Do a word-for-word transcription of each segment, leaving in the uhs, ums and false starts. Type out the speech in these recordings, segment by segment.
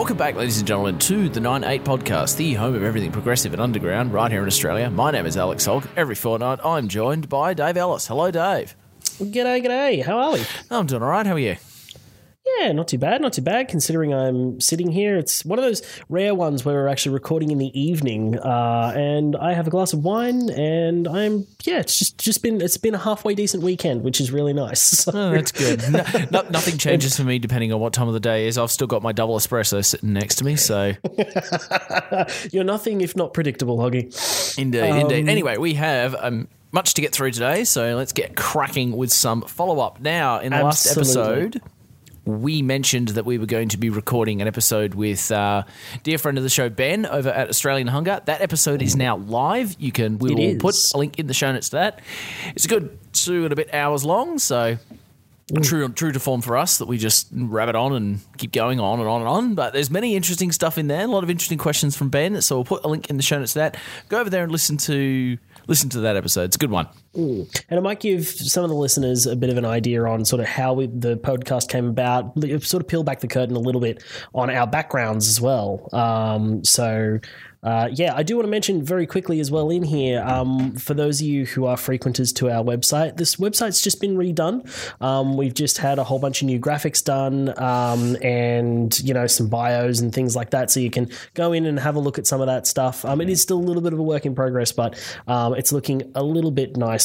Welcome back, ladies and gentlemen, to the nine eight Podcast, the home of everything progressive and underground right here in Australia. My name is Alex Hogg. Every fortnight, I'm joined by Dave Ellis. Hello, Dave. G'day, g'day. How are we? I'm doing all right. How are you? Yeah, not too bad, not too bad, considering I'm sitting here. It's one of those rare ones where we're actually recording in the evening, uh, and I have a glass of wine, and I'm, yeah, it's just, just been, it's been a halfway decent weekend, which is really nice. So. Oh, that's good. No, no, nothing changes for me depending on what time of the day is. I've still got my double espresso sitting next to me, so. You're nothing if not predictable, Hoggy. Indeed, Um, indeed. Anyway, we have um, much to get through today, so let's get cracking with some follow-up. Now, in the last Absolutely. episode, we mentioned that we were going to be recording an episode with uh, dear friend of the show, Ben, over at Australian Hunger. That episode is now live. You can we It will is. put a link in the show notes to that. It's a good two and a bit hours long, so true true to form for us that we just rabbit on and keep going on and on and on. But there's many interesting stuff in there, a lot of interesting questions from Ben. So we'll put a link in the show notes to that. Go over there and listen to listen to that episode. It's a good one. And it might give some of the listeners a bit of an idea on sort of how we, the podcast came about, sort of peel back the curtain a little bit on our backgrounds as well. Um, so, uh, yeah, I do want to mention very quickly as well in here, um, for those of you who are frequenters to our website, this website's just been redone. Um, we've just had a whole bunch of new graphics done, um, and, you know, some bios and things like that. So you can go in and have a look at some of that stuff. Um, it is still a little bit of a work in progress, but um, it's looking a little bit nicer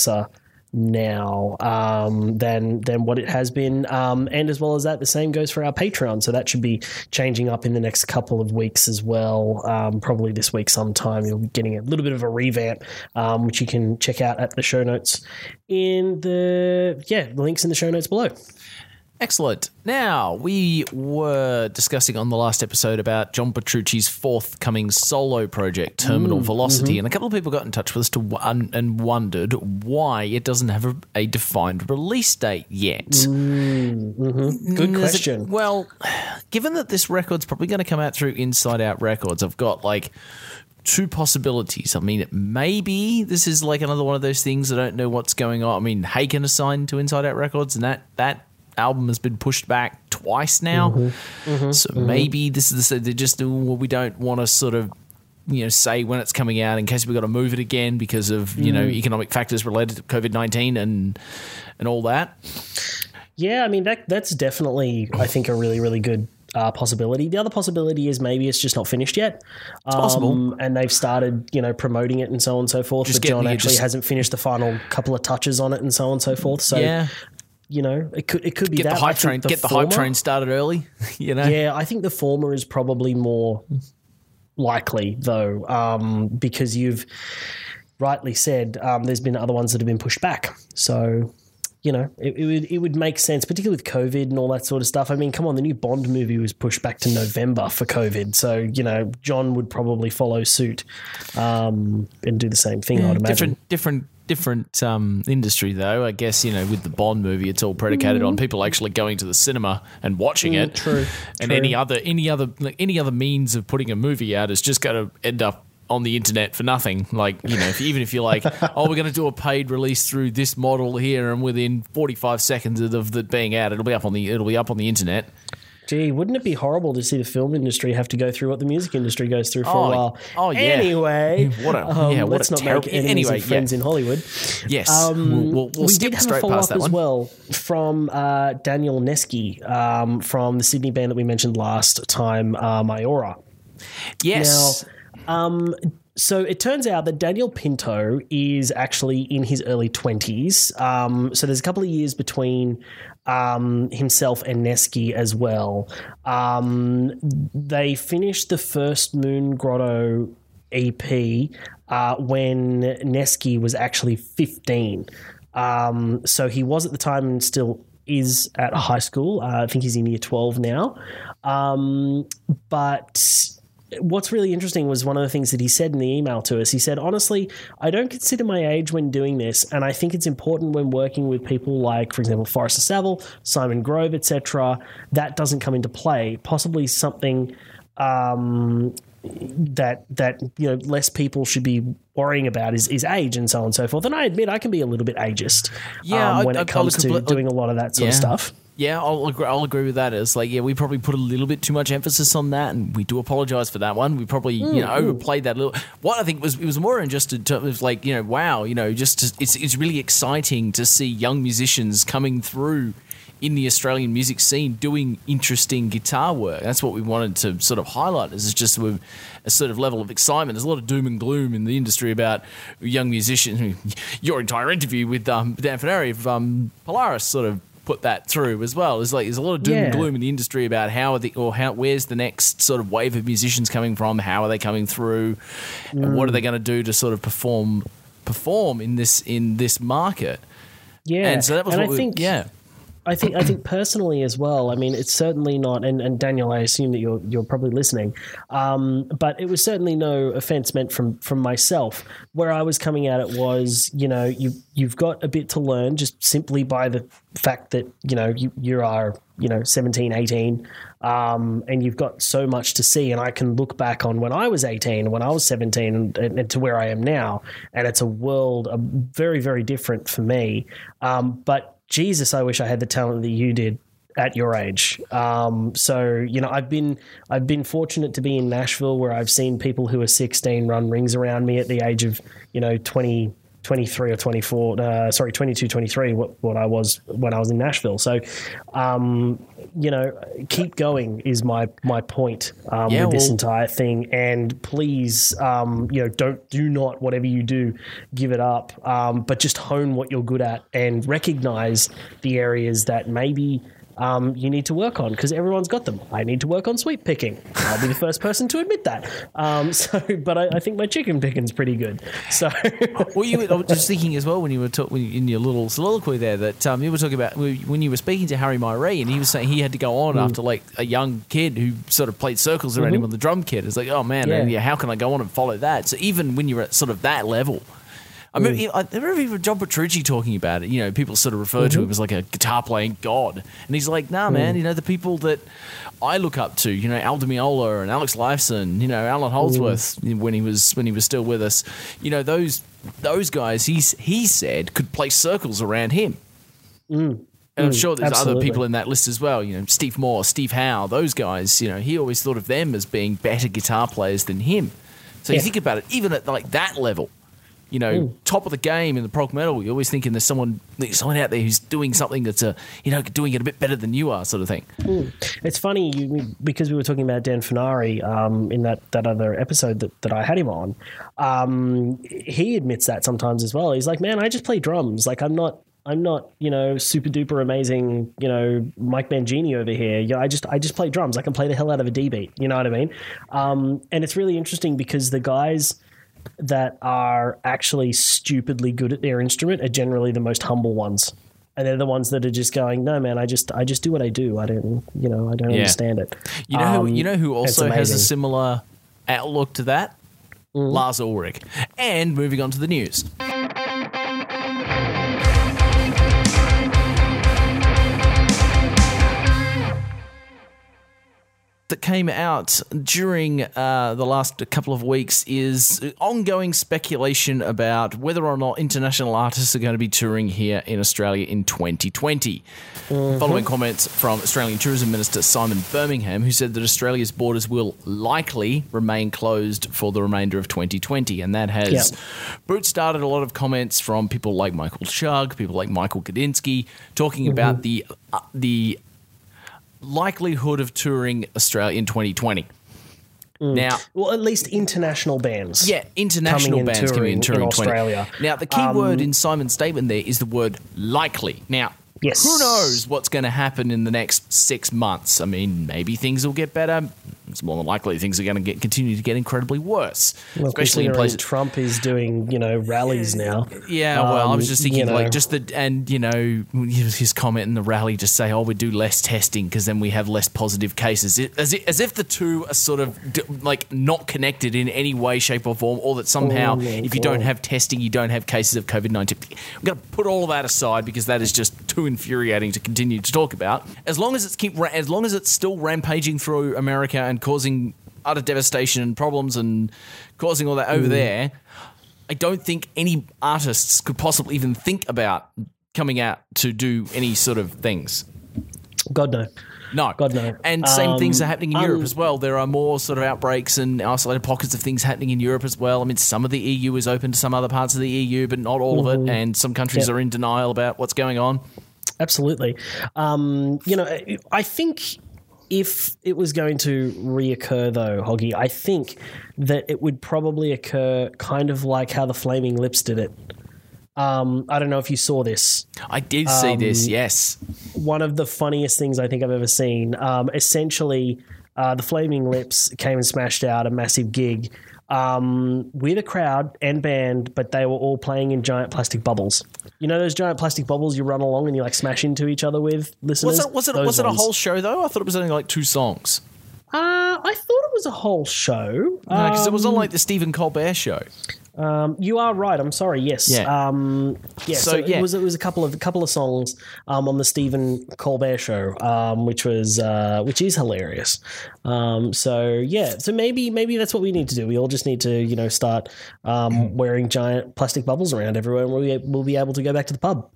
now um, than than what it has been, um, and as well as that, the same goes for our Patreon. So that should be changing up in the next couple of weeks as well. Um, probably this week sometime you'll be getting a little bit of a revamp, um, which you can check out at the show notes in the yeah the links in the show notes below. Excellent. Now, we were discussing on the last episode about John Petrucci's forthcoming solo project, Terminal Mm, Velocity, mm-hmm. and a couple of people got in touch with us to one, and wondered why it doesn't have a, a defined release date yet. Mm-hmm. Good Mm, is it- question. well, given that this record's probably going to come out through Inside Out Records, I've got like two possibilities. I mean, maybe this is like another one of those things I don't know what's going on. I mean, Haken assigned to Inside Out Records, and that that album has been pushed back twice now. Mm-hmm. Mm-hmm. So Mm-hmm. maybe this is the they just well, we don't want to sort of you know say when it's coming out in case we've got to move it again because of you know economic factors related to COVID nineteen and and all that. Yeah, I mean, that that's definitely, I think, a really, really good uh, possibility. The other possibility is maybe it's just not finished yet. It's possible. And they've started, you know, promoting it and so on and so forth, Just but getting John it actually just- hasn't finished the final couple of touches on it and so on and so forth. So, Yeah. you know, it could it could be Get that. the I hype think train. Get the former- hype train started early. You know. Yeah, I think the former is probably more likely, though, um, because you've rightly said um, there's been other ones that have been pushed back. So, you know, it, it would it would make sense, particularly with COVID and all that sort of stuff. I mean, come on, the new Bond movie was pushed back to November for COVID. So, you know, John would probably follow suit um, and do the same thing, I would imagine. Different, different, different um, industry though. I guess you know with the Bond movie, it's all predicated on people actually going to the cinema and watching Mm, it. true, And true. any other, any other, like, any other means of putting a movie out is just going to end up on the internet for nothing. Like you know, if, even if you're like, oh, we're going to do a paid release through this model here, and within forty-five seconds of it being out, it'll be up on the it'll be up on the internet. Gee, wouldn't it be horrible to see the film industry have to go through what the music industry goes through for Oh, a while? oh, yeah. Anyway, What a- um, yeah, what let's a not terrible- make enemies anyway, and friends yeah. in Hollywood. Yes, Um, we'll, we'll, we'll we skip did have straight a follow past up that as one. well from uh, Daniel Neski um, from the Sydney band that we mentioned last time, uh, Mayora. Yes. Now, um, so it turns out that Daniel Pinto is actually in his early twenties. Um, so there's a couple of years between um, himself and Neski as well. Um, they finished the first Moon Grotto E P uh, when Neski was actually fifteen. Um, so he was at the time and still is at high school. Uh, I think he's in year twelve now. Um, but what's really interesting was one of the things that he said in the email to us. He said, honestly, I don't consider my age when doing this, and I think it's important when working with people like, for example, Forrester Saville, Simon Grove, et cetera. That doesn't come into play. Possibly something um, that that you know less people should be worrying about is, is age and so on and so forth. And I admit I can be a little bit ageist Yeah, um, I- when I- it comes I to compl- doing a lot of that sort yeah. of stuff. Yeah, I'll agree, I'll agree with that. It's like, yeah, we probably put a little bit too much emphasis on that, and we do apologise for that one. We probably, mm, you know, overplayed that a little. What I think was, it was more in just in terms of like, you know, wow, you know, just to, it's it's really exciting to see young musicians coming through in the Australian music scene doing interesting guitar work. That's what we wanted to sort of highlight, is just a, a sort of level of excitement. There's a lot of doom and gloom in the industry about young musicians. Your entire interview with um, Dan Fenari of um, Polaris sort of put that through as well. There's like there's a lot of doom Yeah. and gloom in the industry about how are the or how where's the next sort of wave of musicians coming from, how are they coming through, Mm. and what are they going to do to sort of perform perform in this in this market. Yeah, And so that was and what I we, think yeah. I think I think personally as well. I mean, it's certainly not. And, and Daniel, I assume that you're you're probably listening. Um, but it was certainly no offense meant from from myself. Where I was coming at it was, you know, you you've got a bit to learn just simply by the fact that you know you you are you know seventeen, eighteen, um, and you've got so much to see. And I can look back on when I was eighteen, when I was seventeen, and, and, and to where I am now, and it's a world a very very different for me. Um, but Jesus, I wish I had the talent that you did at your age. Um, so, you know, I've been I've been fortunate to be in Nashville, where I've seen people who are sixteen run rings around me at the age of, you know, twenty, twenty-three or twenty-four, uh, sorry, twenty-two, twenty-three, what, what I was when I was in Nashville. So, um, you know, keep going is my my point um, Yeah, with this well- entire thing. And please, um, you know, don't do not, whatever you do, give it up, um, but just hone what you're good at and recognize the areas that maybe um, you need to work on, because everyone's got them. I need to work on sweep picking. I'll be the first person to admit that. Um, so, but I, I think my chicken picking's pretty good. So, Well, you were, I was just thinking as well when you were talk, when you, in your little soliloquy there that um, you were talking about when you were speaking to Harry Myree, and he was saying he had to go on Mm. after like a young kid who sort of played circles around Mm-hmm. him on the drum kit. It's like, oh man, Yeah. and yeah, how can I go on and follow that? So even when you're at sort of that level. I Mm. remember, I remember even John Petrucci talking about it. You know, people sort of refer to Mm-hmm. him as like a guitar playing god, and he's like, "Nah, Mm. man. You know, the people that I look up to, you know, Al Di Meola and Alex Lifeson, you know, Alan Holdsworth Mm. when he was when he was still with us. You know, those those guys, he's he said could play circles around him." And I'm sure there's other absolutely. people in that list as well. You know, Steve Moore, Steve Howe, those guys. You know, he always thought of them as being better guitar players than him. So you Yeah. think about it, even at like that level. You know, top of the game in the prog metal, you're always thinking there's someone, there's someone out there who's doing something that's a, you know, doing it a bit better than you are, sort of thing. it's funny you, because we were talking about Dan Fenari um, in that, that other episode that, that I had him on. Um, he admits that sometimes as well. He's like, man, I just play drums. Like, I'm not, I'm not, you know, super duper amazing, you know, Mike Mangini over here. Yeah, I just, I just play drums. I can play the hell out of a D beat. You know what I mean? Um, and it's really interesting because the guys that are actually stupidly good at their instrument are generally the most humble ones. And they're the ones that are just going, no, man, I just, I just do what I do. I don't, you know, I don't Yeah. understand it. You know, who, Um, you know who it's also has a amazing. similar outlook to that? Lars Ulrich. And moving on to the news. That came out during uh, the last couple of weeks is ongoing speculation about whether or not international artists are going to be touring here in Australia in twenty twenty. Following comments from Australian Tourism Minister Simon Birmingham, who said that Australia's borders will likely remain closed for the remainder of twenty twenty. And that has Yeah. boot-started a lot of comments from people like Michael Shug, people like Michael Gadinsky, talking about the uh, the likelihood of touring Australia in twenty twenty. Now, Well, at least international bands. yeah, international coming and bands coming in touring touring in twenty. Australia. Now, the key Um, word in Simon's statement there is the word likely. Now, Yes. who knows what's going to happen in the next six months? I mean, maybe things will get better. It's more than likely things are going to get continue to get incredibly worse, Well, especially in considering places. Trump is doing, you know, rallies now. Yeah, well, I was Um, just thinking, you know. like, just the and you know his comment in the rally, just say, "Oh, we do less testing because then we have less positive cases," It- as if, as if the two are sort of d- like not connected in any way, shape, or form, or that somehow, Oh, my if you don't God. have testing, you don't have cases of COVID nineteen. I'm going to put all of that aside because that is just too infuriating to continue to talk about. As long as it's keep, ra- as long as it's still rampaging through America and causing utter devastation and problems and causing all that over there, I don't think any artists could possibly even think about coming out to do any sort of things. God no. No. God no. And same Um, things are happening in um, Europe as well. There are more sort of outbreaks and isolated pockets of things happening in Europe as well. I mean, some of the E U is open to some other parts of the E U, but not all of it. And some countries Yep. are in denial about what's going on. Absolutely. Um, you know, I think if it was going to reoccur, though, Hoggy, I think that it would probably occur kind of like how the Flaming Lips did it. Um, I don't know if you saw this. I did see Um, this, yes. One of the funniest things I think I've ever seen. Um, essentially, uh, the Flaming Lips came and smashed out a massive gig um, with a crowd and band, but they were all playing in giant plastic bubbles. You know those giant plastic bubbles you run along and you like smash into each other with, listeners? Was it, was it, Those was it a ones. whole show, though? I thought it was only like two songs. Uh, I thought it was a whole show. Because it was on Um, like the Stephen Colbert show. Um, you are right. I'm sorry. Yes. Yeah. Um, yeah. So, So, yeah. it was it was a couple of a couple of songs um, on the Stephen Colbert show, um, which was uh, which is hilarious. Um, so yeah. So maybe maybe that's what we need to do. We all just need to you know start um, wearing giant plastic bubbles around everywhere, and we'll, we'll be able to go back to the pub.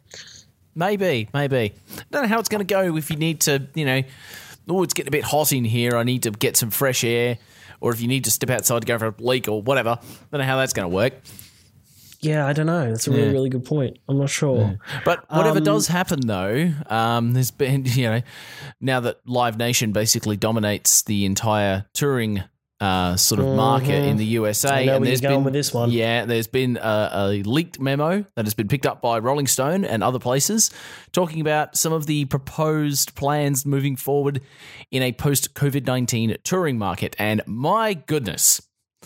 Maybe, maybe. I don't know how it's going to go if you need to, you know, oh, it's getting a bit hot in here. I need to get some fresh air. Or if you need to step outside to go for a leak or whatever. I don't know how that's going to work. Yeah, I don't know. That's a really Yeah. really good point. I'm not sure. But whatever Um, does happen, though, um, there's been, you know, now that Live Nation basically dominates the entire touring uh, sort of market in the U S A. Mm-hmm. I know and where there's you're going been, with this one. Yeah, there's been a, a leaked memo that has been picked up by Rolling Stone and other places talking about some of the proposed plans moving forward in a post-COVID nineteen touring market. And my goodness,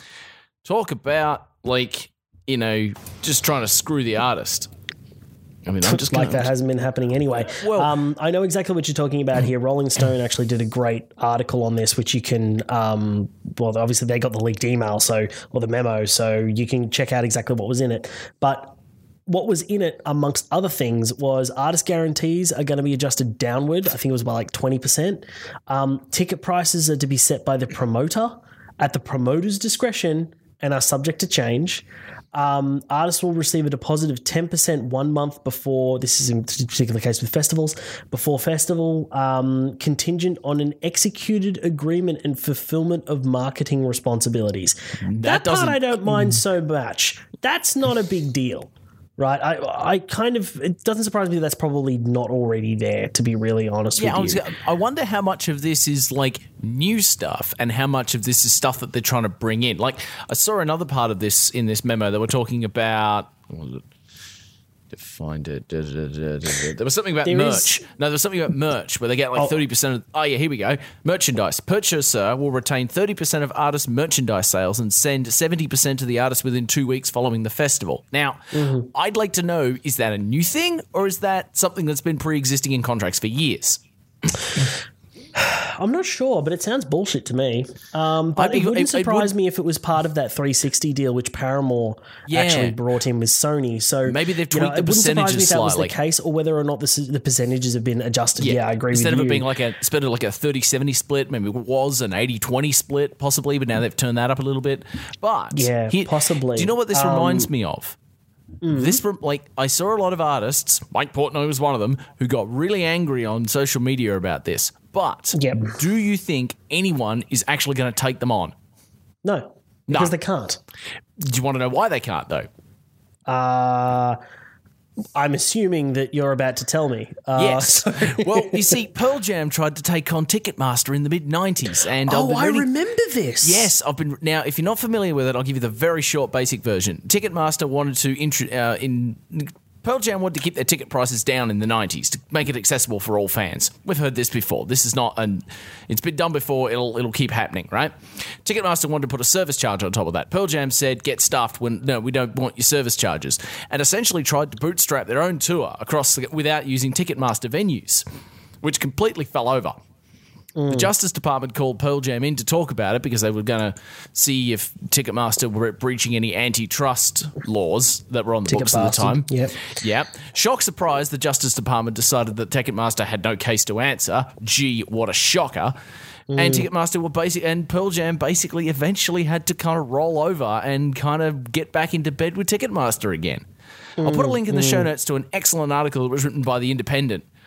talk about, like, you know, just trying to screw the artist. I mean, I'm just like gonna, that hasn't been happening anyway. Well- um, I know exactly what you're talking about here. Rolling Stone actually did a great article on this, which you can, um, well, obviously they got the leaked email, so or the memo, so you can check out exactly what was in it. But what was in it, amongst other things, was artist guarantees are going to be adjusted downward. I think it was by like twenty percent. Um, ticket prices are to be set by the promoter at the promoter's discretion and are subject to change. Um, artists will receive a deposit of ten percent one month before, this is in a particular case with festivals, before festival, um, contingent on an executed agreement and fulfillment of marketing responsibilities. That, part doesn't- I don't mind so much. That's not a big deal. Right, I, I kind of, it doesn't surprise me that that's probably not already there, to be really honest Yeah, I, with was, you. I wonder how much of this is like new stuff and how much of this is stuff that they're trying to bring in. Like, I saw another part of this in this memo that were talking about. What was it? To find it. Da, da, da, da, da. There was something about There merch. is- No, there was something about merch where they get like thirty percent of. Oh, yeah, here we go. Merchandise. Purchaser will retain thirty percent of artist merchandise sales and send seventy percent to the artist within two weeks following the festival. Now, Mm-hmm. I'd like to know, is that a new thing or is that something that's been pre existing in contracts for years? I'm not sure, but it sounds bullshit to me. Um, but I'd be- it wouldn't it- it surprise would- me if it was part of that three sixty deal, which Paramore Yeah. actually brought in with Sony. So Maybe they've you know, tweaked the it wouldn't surprise me percentages if that was slightly. the case, or whether or not this is, the percentages have been adjusted. Yeah, I agree Instead with of you. it being like a instead of like a thirty seventy split, maybe it was an eighty twenty split possibly, but now they've turned that up a little bit. But Yeah, possibly. Do you know what this Um, reminds me of? This re- like I saw a lot of artists, Mike Portnoy was one of them, who got really angry on social media about this. But Yep. do you think anyone is actually going to take them on? no, because they can't. Do you want to know why they can't though? Uh, I'm assuming that you're about to tell me. Uh, Yes. so- Well, you see, Pearl Jam tried to take on Ticketmaster in the mid nineties, and I've oh, been I reading- remember this. Yes, I've been. Now, if you're not familiar with it, I'll give you the very short, basic version. Ticketmaster wanted to intro, uh, in Pearl Jam wanted to keep their ticket prices down in the nineties to make it accessible for all fans. We've heard this before. This is not an. It's been done before. It'll it'll keep happening, right? Ticketmaster wanted to put a service charge on top of that. Pearl Jam said, "Get stuffed. When no, we don't want your service charges," and essentially tried to bootstrap their own tour across the, without using Ticketmaster venues, which completely fell over. The Justice Department called Pearl Jam in to talk about it because they were going to see if Ticketmaster were breaching any antitrust laws that were on the Ticket books at the bastard. time. Yep. Yep. Shock surprise, the Justice Department decided that Ticketmaster had no case to answer. Gee, what a shocker. And Ticketmaster were basic, and Pearl Jam basically eventually had to kind of roll over and kind of get back into bed with Ticketmaster again. I'll put a link in the show notes to an excellent article that was written by The Independent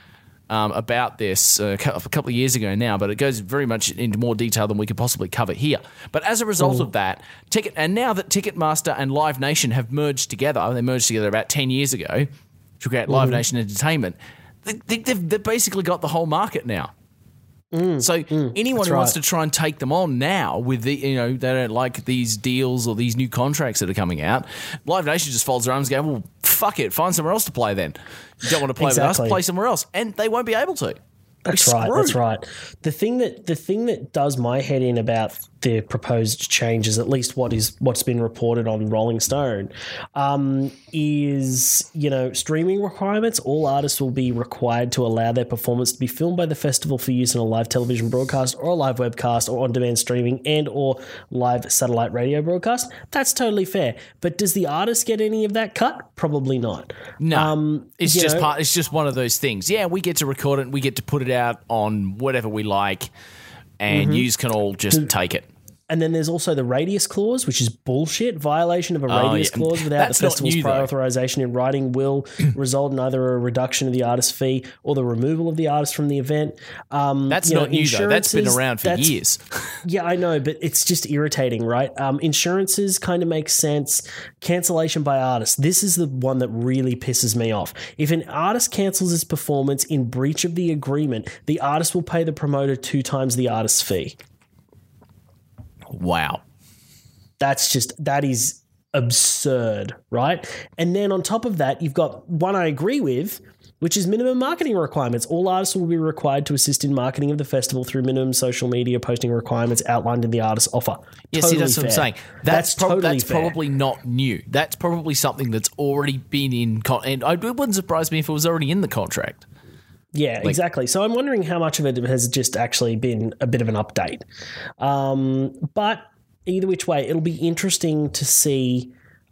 um, about this uh, a couple of years ago now, but it goes very much into more detail than we could possibly cover here. But as a result mm. of that, Ticket and now that Ticketmaster and Live Nation have merged together, they merged together about ten years ago to create Live mm. Nation Entertainment. They, they, they've, they've basically got the whole market now. Mm, so mm, anyone who right. wants to try and take them on now with the, you know, they don't like these deals or these new contracts that are coming out, Live Nation just folds their arms and goes, well, fuck it, find somewhere else to play then. You don't want to play exactly. with us, play somewhere else. And they won't be able to. That's right. That's right. The thing that the thing that does my head in about the proposed changes, at least what is what's been reported on Rolling Stone, um, is you know streaming requirements. All artists will be required to allow their performance to be filmed by the festival for use in a live television broadcast or a live webcast or on-demand streaming and or live satellite radio broadcast. That's totally fair. But does the artist get any of that cut? Probably not. No, um, it's just know, part. It's just one of those things. Yeah, we get to record it. And we get to put it out on whatever we like, and mm-hmm. yous can all just the, take it. And then there's also the radius clause, which is bullshit. Violation of a radius oh, yeah. clause without That's the festival's new, prior though. authorization in writing will result in either a reduction of the artist fee or the removal of the artist from the event. Um, That's not know, new, though. That's been around for years. Yeah, I know, but it's just irritating, right? Um, insurances kind of make sense. Cancellation by artists. This is the one that really pisses me off. If an artist cancels his performance in breach of the agreement, the artist will pay the promoter two times the artist's fee. Wow. That's just, that is absurd, right? And then on top of that, you've got one I agree with, which is minimum marketing requirements. All artists will be required to assist in marketing of the festival through minimum social media posting requirements outlined in the artist's offer. Yeah, totally see, that's fair. what I'm saying. That's, that's, prob- totally that's fair. probably not new. That's probably something that's already been in, con- and it wouldn't surprise me if it was already in the contract. Yeah, like, exactly. So I'm wondering how much of it has just actually been a bit of an update. Um, but either which way, it'll be interesting to see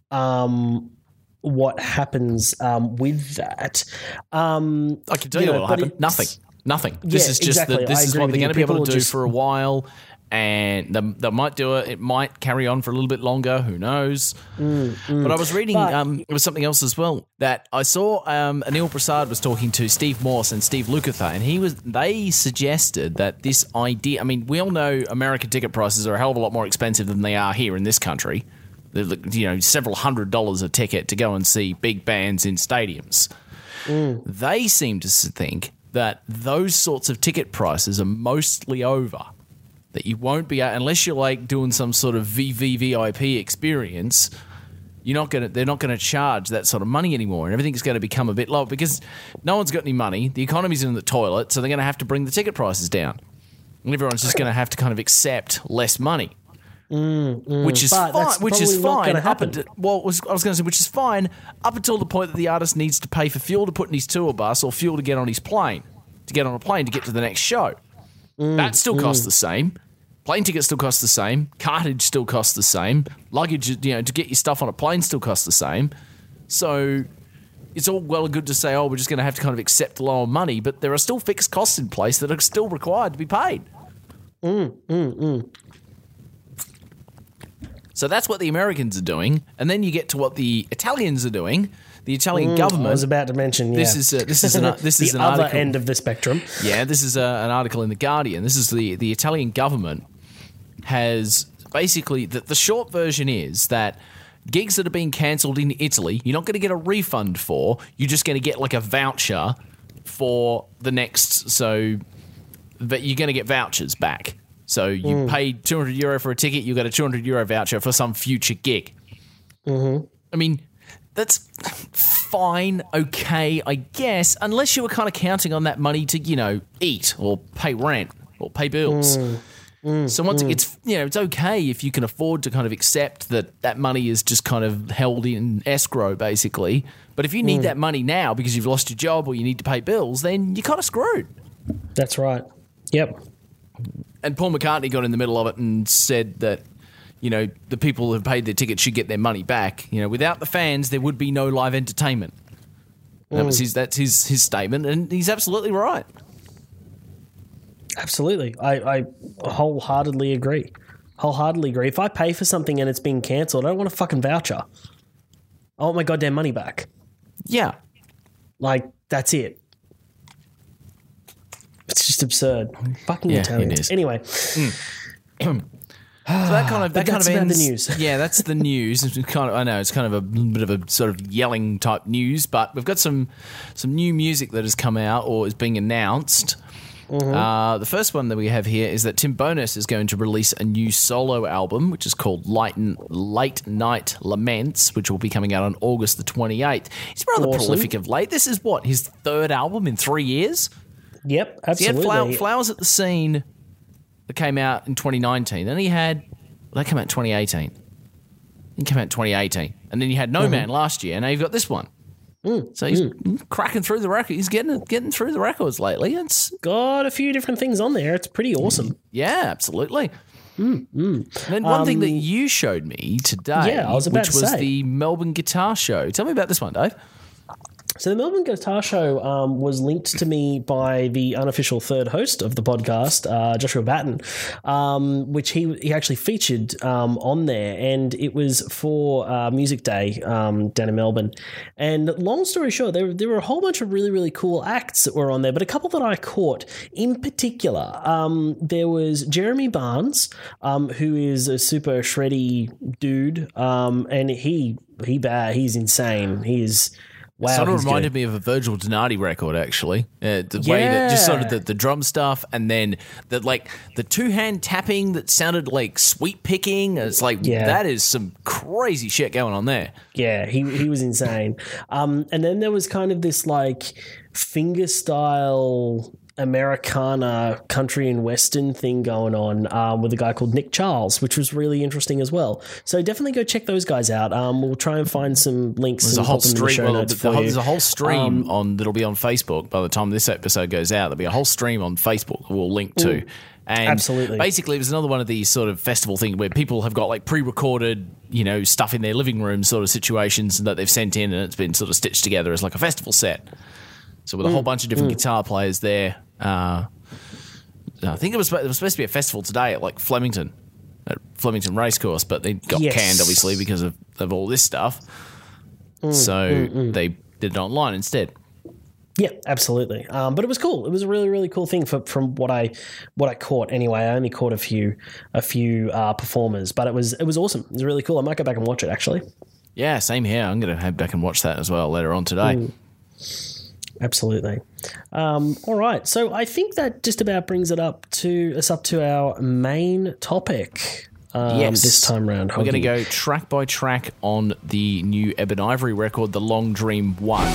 um, what happens um, with that. Um, I can tell you, you know, what will happen. Nothing. Nothing. Yeah, this is just exactly. the, this I is agree what they're going to be People able to do just, for a while. And they, they might do it. It might carry on for a little bit longer. Who knows? Mm, mm. But I was reading, but, um, it was something else as well that I saw. Um, Anil Prasad was talking to Steve Morse and Steve Lukather, and he was. They suggested that this idea. I mean, we all know American ticket prices are a hell of a lot more expensive than they are here in this country. They're, you know, several hundred dollars a ticket to go and see big bands in stadiums. Mm. They seem to think that those sorts of ticket prices are mostly over. That you won't be, unless you're like doing some sort of V V V I P experience, you're not gonna. They're not going to charge that sort of money anymore, and everything's going to become a bit lower because no one's got any money. The economy's in the toilet, so they're going to have to bring the ticket prices down, and everyone's just going to have to kind of accept less money, mm, mm, which is fine. Which is fine. Up happen. until, well, was, I was going to say, which is fine up until the point that the artist needs to pay for fuel to put in his tour bus or fuel to get on his plane, to get on a plane to get to the next show. Mm, that still mm. costs the same. Plane tickets still cost the same. Cartage still costs the same. Luggage, you know, to get your stuff on a plane still costs the same. So it's all well and good to say, oh, we're just going to have to kind of accept lower money, but there are still fixed costs in place that are still required to be paid. Mm, mm, mm. So that's what the Americans are doing, and then you get to what the Italians are doing. The Italian mm, government. I was about to mention. Yeah. This is uh, this is an this is the an other article. end of the spectrum. Yeah, this is uh, an article in the Guardian. This is the the Italian government has basically the, the short version is that gigs that are being cancelled in Italy, you're not going to get a refund for. You're just going to get like a voucher for the next. So, but you're going to get vouchers back. So you mm. paid two hundred euro for a ticket, you got a two hundred euro voucher for some future gig. Mm-hmm. I mean, that's fine, okay, I guess, unless you were kind of counting on that money to, you know, eat or pay rent or pay bills. Mm. Mm, so once mm. it's, you know, it's okay if you can afford to kind of accept that that money is just kind of held in escrow, basically. But if you need mm. that money now because you've lost your job or you need to pay bills, then you're kind of screwed. That's right. Yep. And Paul McCartney got in the middle of it and said that, you know, the people who have paid their tickets should get their money back. You know, without the fans, there would be no live entertainment. Mm. That was his. That's his his statement, and he's absolutely right. Absolutely, I, I wholeheartedly agree. Wholeheartedly agree. If I pay for something and it's being cancelled, I don't want a fucking voucher. I want my goddamn money back. Yeah, like that's it. absurd. Fucking Yeah, Italians. it is. Anyway. So that kind of that But kind that's of about ends. the news. Yeah, that's the news. It's kind of I know it's kind of a bit of a sort of yelling type news, but we've got some some new music that has come out or is being announced. Mm-hmm. Uh, the first one that we have here is that Tim Bonus is going to release a new solo album, which is called Light and, Late Night Laments, which will be coming out on August the twenty-eighth. He's rather Awesome. prolific of late. This is what, his third album in three years? Yep, He had absolutely. Flow- Flowers at the Scene that came out in twenty nineteen. Then he had, well, that came out in twenty eighteen. It came out in twenty eighteen. And then you had No Mm-hmm. Man last year, and now you've got this one. Mm, So he's cracking through the record. He's getting getting through the records lately. It's Got a few different things on there. It's pretty awesome. yeah, absolutely. Mm, And then one thing that you showed me today, Yeah, I was about which to was say. the Melbourne Guitar Show. Tell me about this one, Dave. So the Melbourne Guitar Show um, was linked to me by the unofficial third host of the podcast, uh, Joshua Batten, um, which he he actually featured um, on there, and it was for uh, Music Day um, down in Melbourne. And long story short, there there were a whole bunch of really really cool acts that were on there, but a couple that I caught in particular. Um, there was Jeremy Barnes, um, who is a super shreddy dude, um, and he he bad he's insane. He is. Wow, sort of he's reminded good. me of a Virgil Donati record, actually. Uh, the way that just sort of the, the drum stuff, and then the like the two hand tapping that sounded like sweep picking. It's like Yeah. that is some crazy shit going on there. Yeah, he he was insane. Um, and then there was kind of this like finger style Americana country and western thing going on um, with a guy called Nick Charles, which was really interesting as well. So definitely go check those guys out. Um, we'll try and find some links. There's a and whole pop them in the stream. show Well, notes the for whole- you. there's a whole stream Um, on that'll be on Facebook by the time this episode goes out. There'll be a whole stream on Facebook that we'll link to. And absolutely. basically, it was another one of these sort of festival thing where people have got like pre-recorded, you know, stuff in their living room sort of situations that they've sent in, and it's been sort of stitched together as like a festival set. So with a whole bunch of different guitar players there. Uh, I think it was, it was supposed to be a festival today at like Flemington, at Flemington Racecourse, but they got Yes. canned obviously because of, of all this stuff. so they did it online instead. Yeah, absolutely. Um, but it was cool. It was a really, really cool thing for, from what I what I caught. Anyway, I only caught a few a few uh, performers, but it was it was awesome. It was really cool. I might go back and watch it actually. Yeah, same here. I'm going to head back and watch that as well later on today. Absolutely. Um, all right. So I think that just about brings it up to us up to our main topic. Um, Yes. This time round, We're going to Hoggy. go track by track on the new Ebon Ivory record, The Long Dream one.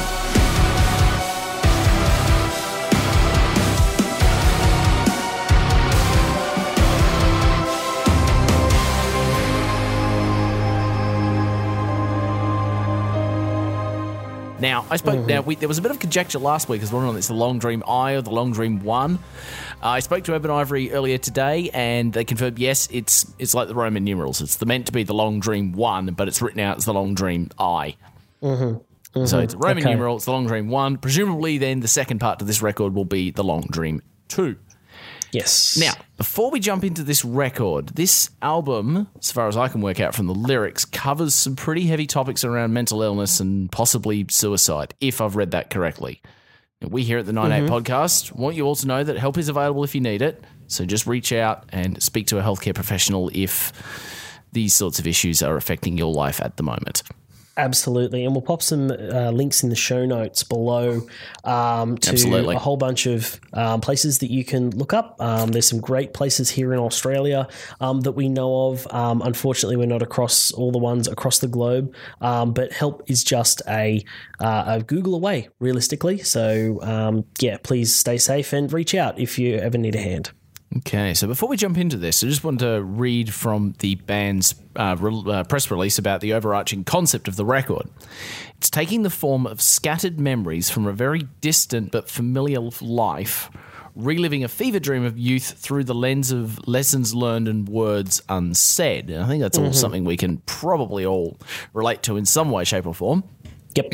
Now, I spoke. Now, we, there was a bit of conjecture last week as well on it's the Long Dream I or the Long Dream One. Uh, I spoke to Ebon Ivory earlier today, and they confirmed yes, it's it's like the Roman numerals. It's the, meant to be the Long Dream One, but it's written out as the Long Dream I. Mm-hmm. So it's a Roman Okay. numeral. It's the Long Dream One. Presumably, then the second part to this record will be the Long Dream Two. Yes. Now, before we jump into this record, this album, as far as I can work out from the lyrics, covers some pretty heavy topics around mental illness and possibly suicide, if I've read that correctly. Now, we here at the nine eight Podcast want you all to know that help is available if you need it. So just reach out and speak to a healthcare professional if these sorts of issues are affecting your life at the moment. Absolutely. And we'll pop some uh, links in the show notes below um, to Absolutely. a whole bunch of um, places that you can look up. Um, there's some great places here in Australia um, that we know of. Um, unfortunately, we're not across all the ones across the globe, um, but help is just a, uh, a Google away, realistically. So, um, yeah, please stay safe and reach out if you ever need a hand. Okay, so before we jump into this, I just wanted to read from the band's uh, re- uh, press release about the overarching concept of the record. It's taking the form of scattered memories from a very distant but familiar life, reliving a fever dream of youth through the lens of lessons learned and words unsaid. And I think that's all something we can probably all relate to in some way, shape, or form. Yep,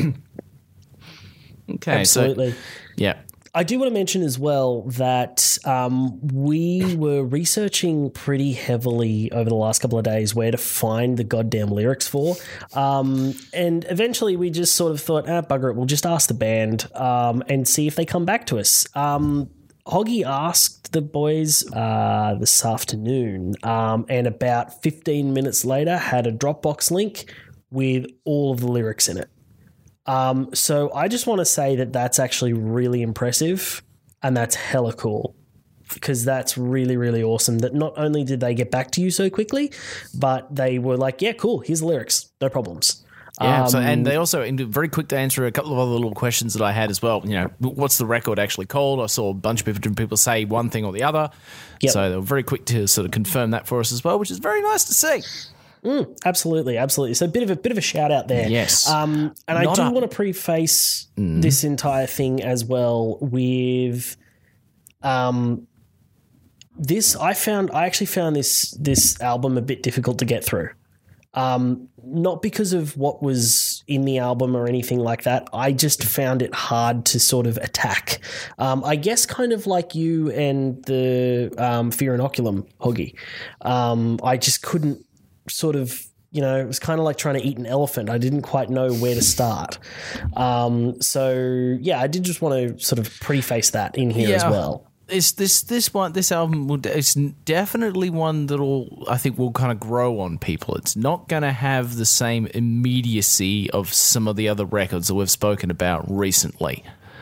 Okay, absolutely. so yeah. I do want to mention as well that um, we were researching pretty heavily over the last couple of days where to find the goddamn lyrics for. Um, and eventually we just sort of thought, ah, bugger it, we'll just ask the band um, and see if they come back to us. Um, Hoggy asked the boys uh, this afternoon, um, and about fifteen minutes later had a Dropbox link with all of the lyrics in it. Um, so I just want to say that that's actually really impressive, and that's hella cool, because that's really, really awesome that not only did they get back to you so quickly, but they were like, yeah, cool, here's the lyrics, no problems. Yeah, um, so, and they also and very quick to answer a couple of other little questions that I had as well. You know, what's the record actually called? I saw a bunch of different people say one thing or the other. Yep. So they were very quick to sort of confirm that for us as well, which is very nice to see. Mm, absolutely, absolutely. So a bit of a bit of a shout out there. Yes. Um, and Not I do a- want to preface Mm. this entire thing as well with um this I found I actually found this this album a bit difficult to get through. Um, not because of what was in the album or anything like that. I just found it hard to sort of attack. Um, I guess kind of like you and the um, Fear Inoculum, Hoggy. Um, I just couldn't sort of, you know, it was kind of like trying to eat an elephant. I didn't quite know where to start. Um, so, yeah, I did just want to sort of preface that in here Yeah. as well. It's this this one this album will it's definitely one that'll I think will kind of grow on people. It's not going to have the same immediacy of some of the other records that we've spoken about recently.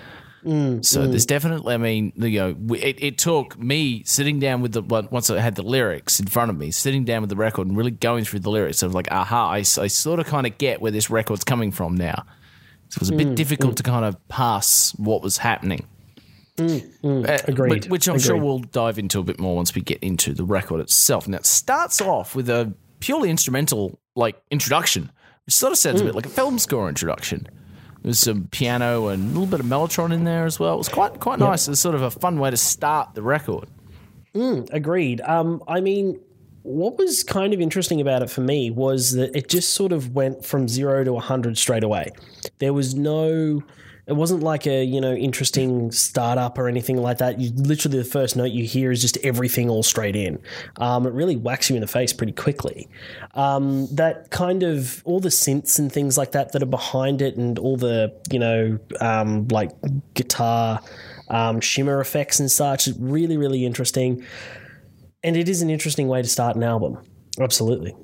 Mm, so mm. there's definitely, I mean, you know, it, it took me sitting down with the once I had the lyrics in front of me, sitting down with the record and really going through the lyrics. I was like, aha, I, I sort of kind of get where this record's coming from now. So it was a bit Mm, difficult mm. to kind of pass what was happening. Mm, mm, Uh, agreed. but- which I'm agreed. sure we'll dive into a bit more once we get into the record itself. Now, it starts off with a purely instrumental, like, introduction, which sort of sounds a Mm. bit like a film score introduction. There's some piano and a little bit of Mellotron in there as well. It was quite quite Yep. nice. It's sort of a fun way to start the record. Mm, agreed. Um, I mean, what was kind of interesting about it for me was that it just sort of went from zero to one hundred straight away. There was no... It wasn't like a, you know, interesting startup or anything like that. You literally, the first note you hear is just everything all straight in. Um, it really whacks you in the face pretty quickly. Um, that kind of, all the synths and things like that that are behind it, and all the, you know, um, like guitar um, shimmer effects and such, is really, really interesting. And it is an interesting way to start an album. Absolutely.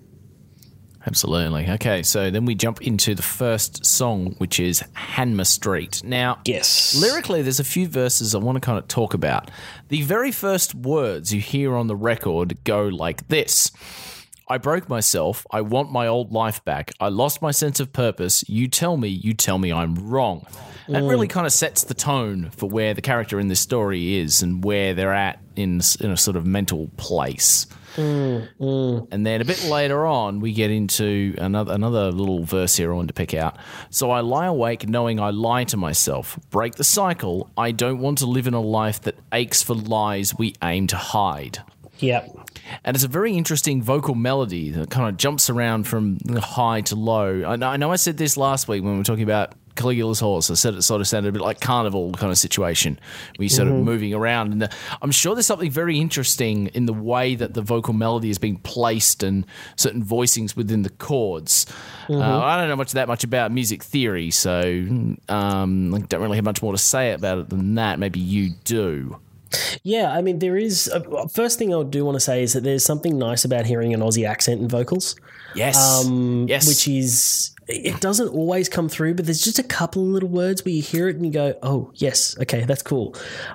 Absolutely. Okay, so then we jump into the first song, which is Hanmer Street. Now, yes, lyrically, there's a few verses I want to kind of talk about. The very first words you hear on the record go like this. I broke myself. I want my old life back. I lost my sense of purpose. You tell me, you tell me I'm wrong. That really kind of sets the tone for where the character in this story is and where they're at in, in a sort of mental place. Mm, mm. And then a bit later on, we get into another another little verse here I wanted to pick out. So I lie awake knowing I lie to myself. Break the cycle. I don't want to live in a life that aches for lies we aim to hide. Yep. And it's a very interesting vocal melody that kind of jumps around from high to low. I know I, know I said this last week when we were talking about Caligula's Horse. I said it sort of sounded a bit like Carnival kind of situation where you're sort Mm-hmm. of moving around. And the, I'm sure there's something very interesting in the way that the vocal melody is being placed and certain voicings within the chords. Mm-hmm. Uh, I don't know much that much about music theory, so um, I don't really have much more to say about it than that. Maybe you do. Yeah, I mean, there is... Uh, first thing I do want to say is that there's something nice about hearing an Aussie accent in vocals. Yes. Um, yes. Which is... It doesn't always come through, but there's just a couple of little words where you hear it and you go, oh, yes, okay, that's cool.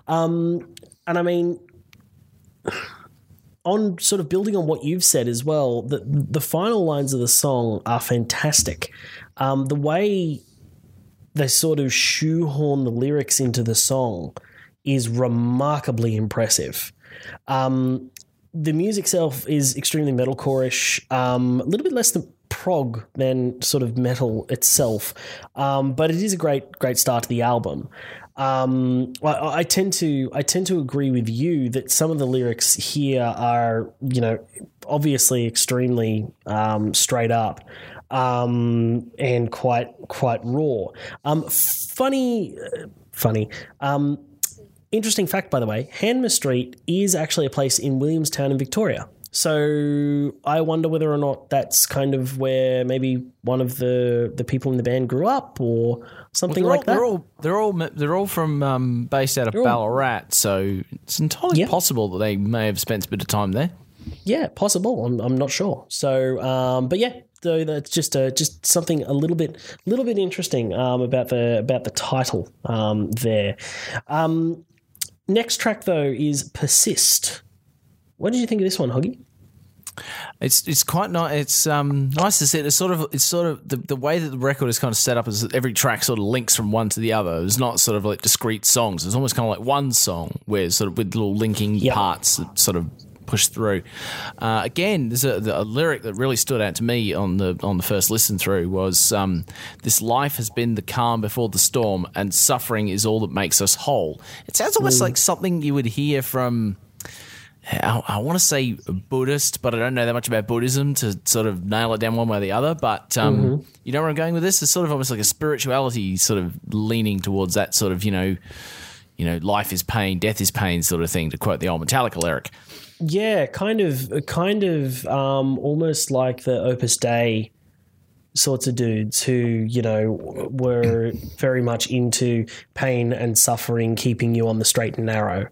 Um, and I mean... On sort of building on what you've said as well, the, the final lines of the song are fantastic. Um, the way they sort of shoehorn the lyrics into the song is remarkably impressive. Um, the music itself is extremely metalcore-ish, um, a little bit less than prog than sort of metal itself, um, but it is a great, great start to the album. Um, I, I tend to, I tend to agree with you that some of the lyrics here are, you know, obviously extremely um, straight up um, and quite, quite raw. Um, funny, funny. Um, Interesting fact, by the way, Hanmer Street is actually a place in Williamstown in Victoria. So I wonder whether or not that's kind of where maybe one of the, the people in the band grew up or something well, like all, that. They're all they're all they're all from um, based out of They're all- Ballarat, so it's entirely Yeah. possible that they may have spent a bit of time there. Yeah, possible. I'm I'm not sure. So, um, but yeah, so that's just a, just something a little bit little bit interesting um, about the about the title um, there. Um, next track though is Persist. What did you think of this one, Hoggy? It's it's quite nice. It's um nice to see. It's sort of it's sort of the, the way that the record is kind of set up is that every track sort of links from one to the other. It's not sort of like discrete songs. It's almost kind of like one song where sort of with little linking Yep. parts that sort of push through. Uh, again, there's a, a lyric that really stood out to me on the on the first listen through was um, this life has been the calm before the storm, and suffering is all that makes us whole. It sounds almost like something you would hear from. I, I want to say Buddhist, but I don't know that much about Buddhism to sort of nail it down one way or the other. But um, Mm-hmm. you know where I'm going with this? It's sort of almost like a spirituality, sort of leaning towards that sort of you know, you know, life is pain, death is pain, sort of thing. To quote the old Metallica lyric. Yeah, kind of, kind of, um, almost like the Opus Dei sorts of dudes who, you know, were very much into pain and suffering, keeping you on the straight and narrow.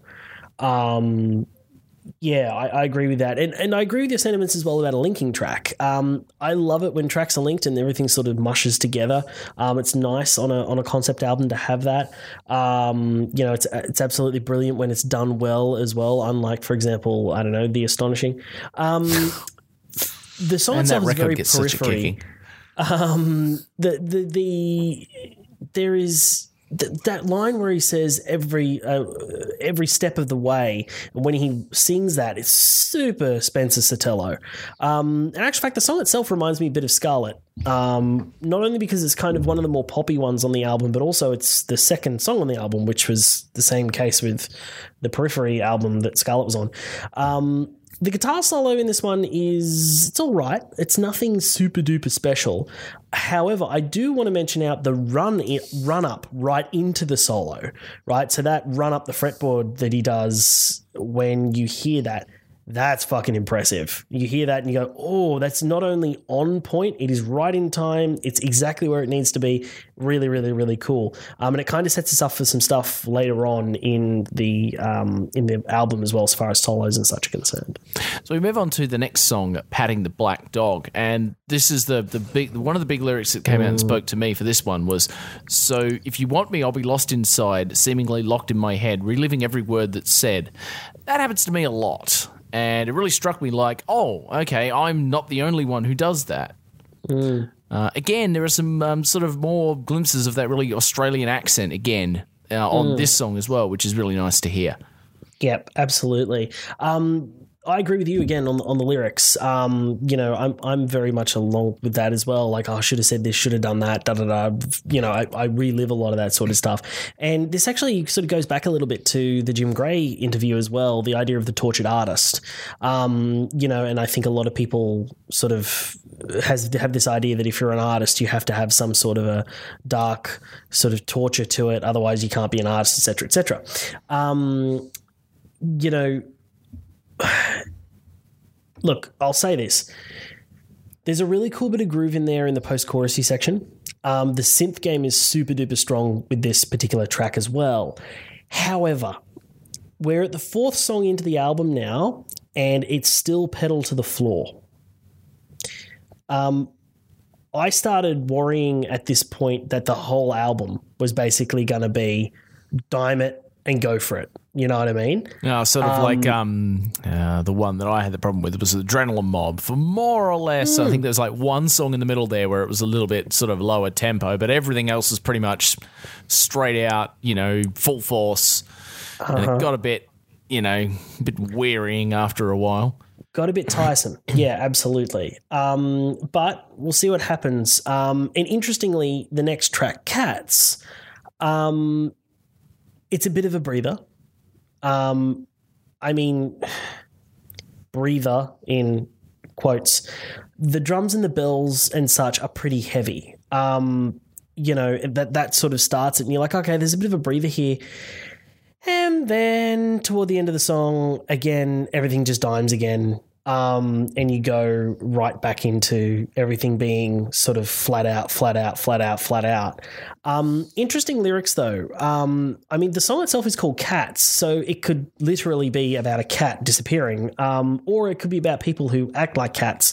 Um, yeah, I, I agree with that. And and I agree with your sentiments as well about a linking track. Um, I love it when tracks are linked and everything sort of mushes together. Um, it's nice on a on a concept album to have that. Um, you know, it's it's absolutely brilliant when it's done well as well, unlike, for example, I don't know, The Astonishing. Um, the song And that itself is record very gets such a periphery. kicking. Um, the, the, the, there is th- that line where he says every, uh, every step of the way. And when he sings that, it's super Spencer Sotelo. Um, in actual fact, the song itself reminds me a bit of Scarlet. Um, not only because it's kind of one of the more poppy ones on the album, but also it's the second song on the album, which was the same case with the Periphery album that Scarlet was on. Um, The guitar solo in this one is, it's all right. It's nothing super duper special. However, I do want to mention out the run run up right into the solo, right? So that run up the fretboard that he does, when you hear that, that's fucking impressive. You hear that and you go, oh, that's not only on point, it is right in time. It's exactly where it needs to be. Really, really, really cool. Um, and it kind of sets us up for some stuff later on in the um, in the album as well, as far as solos and such are concerned. So we move on to the next song, "Patting the Black Dog," and this is the the big one of the big lyrics that came out and spoke to me for this one was, "So if you want me, I'll be lost inside, seemingly locked in my head, reliving every word that's said." That happens to me a lot. And it really struck me like, oh, okay, I'm not the only one who does that. Mm. Uh, again, there are some um, sort of more glimpses of that really Australian accent again uh, on mm. this song as well, which is really nice to hear. Yep, absolutely. Um, I agree with you again on on the lyrics. Um, you know, I'm I'm very much along with that as well. Like, oh, I should have said this, should have done that. Da da da. You know, I, I relive a lot of that sort of stuff. And this actually sort of goes back a little bit to the Jim Gray interview as well. The idea of the tortured artist. Um, you know, and I think a lot of people sort of has have this idea that if you're an artist, you have to have some sort of a dark sort of torture to it. Otherwise, you can't be an artist, et cetera, et cetera. Um, you know. Look, I'll say this. There's a really cool bit of groove in there in the post-chorusy section. Um, the synth game is super duper strong with this particular track as well. However, we're at the fourth song into the album now, and it's still pedal to the floor. Um, I started worrying at this point that the whole album was basically going to be dime it and go for it. You know what I mean? No, sort of um, like um, uh, the one that I had the problem with was Adrenaline Mob. For more or less, mm. I think there was like one song in the middle there where it was a little bit sort of lower tempo, but everything else was pretty much straight out, you know, full force. Uh-huh. And it got a bit, you know, a bit wearying after a while. Got a bit tiresome. Yeah, absolutely. Um, but we'll see what happens. Um, and interestingly, the next track, Cats, um, it's a bit of a breather. Um, I mean, breather in quotes. The drums and the bells and such are pretty heavy. Um, you know, that that sort of starts it and you're like, okay, there's a bit of a breather here. And then toward the end of the song, again, everything just dimes again. Um, and you go right back into everything being sort of flat out, flat out, flat out, flat out. Um, interesting lyrics, though. Um, I mean, the song itself is called Cats, so it could literally be about a cat disappearing, um, or it could be about people who act like cats.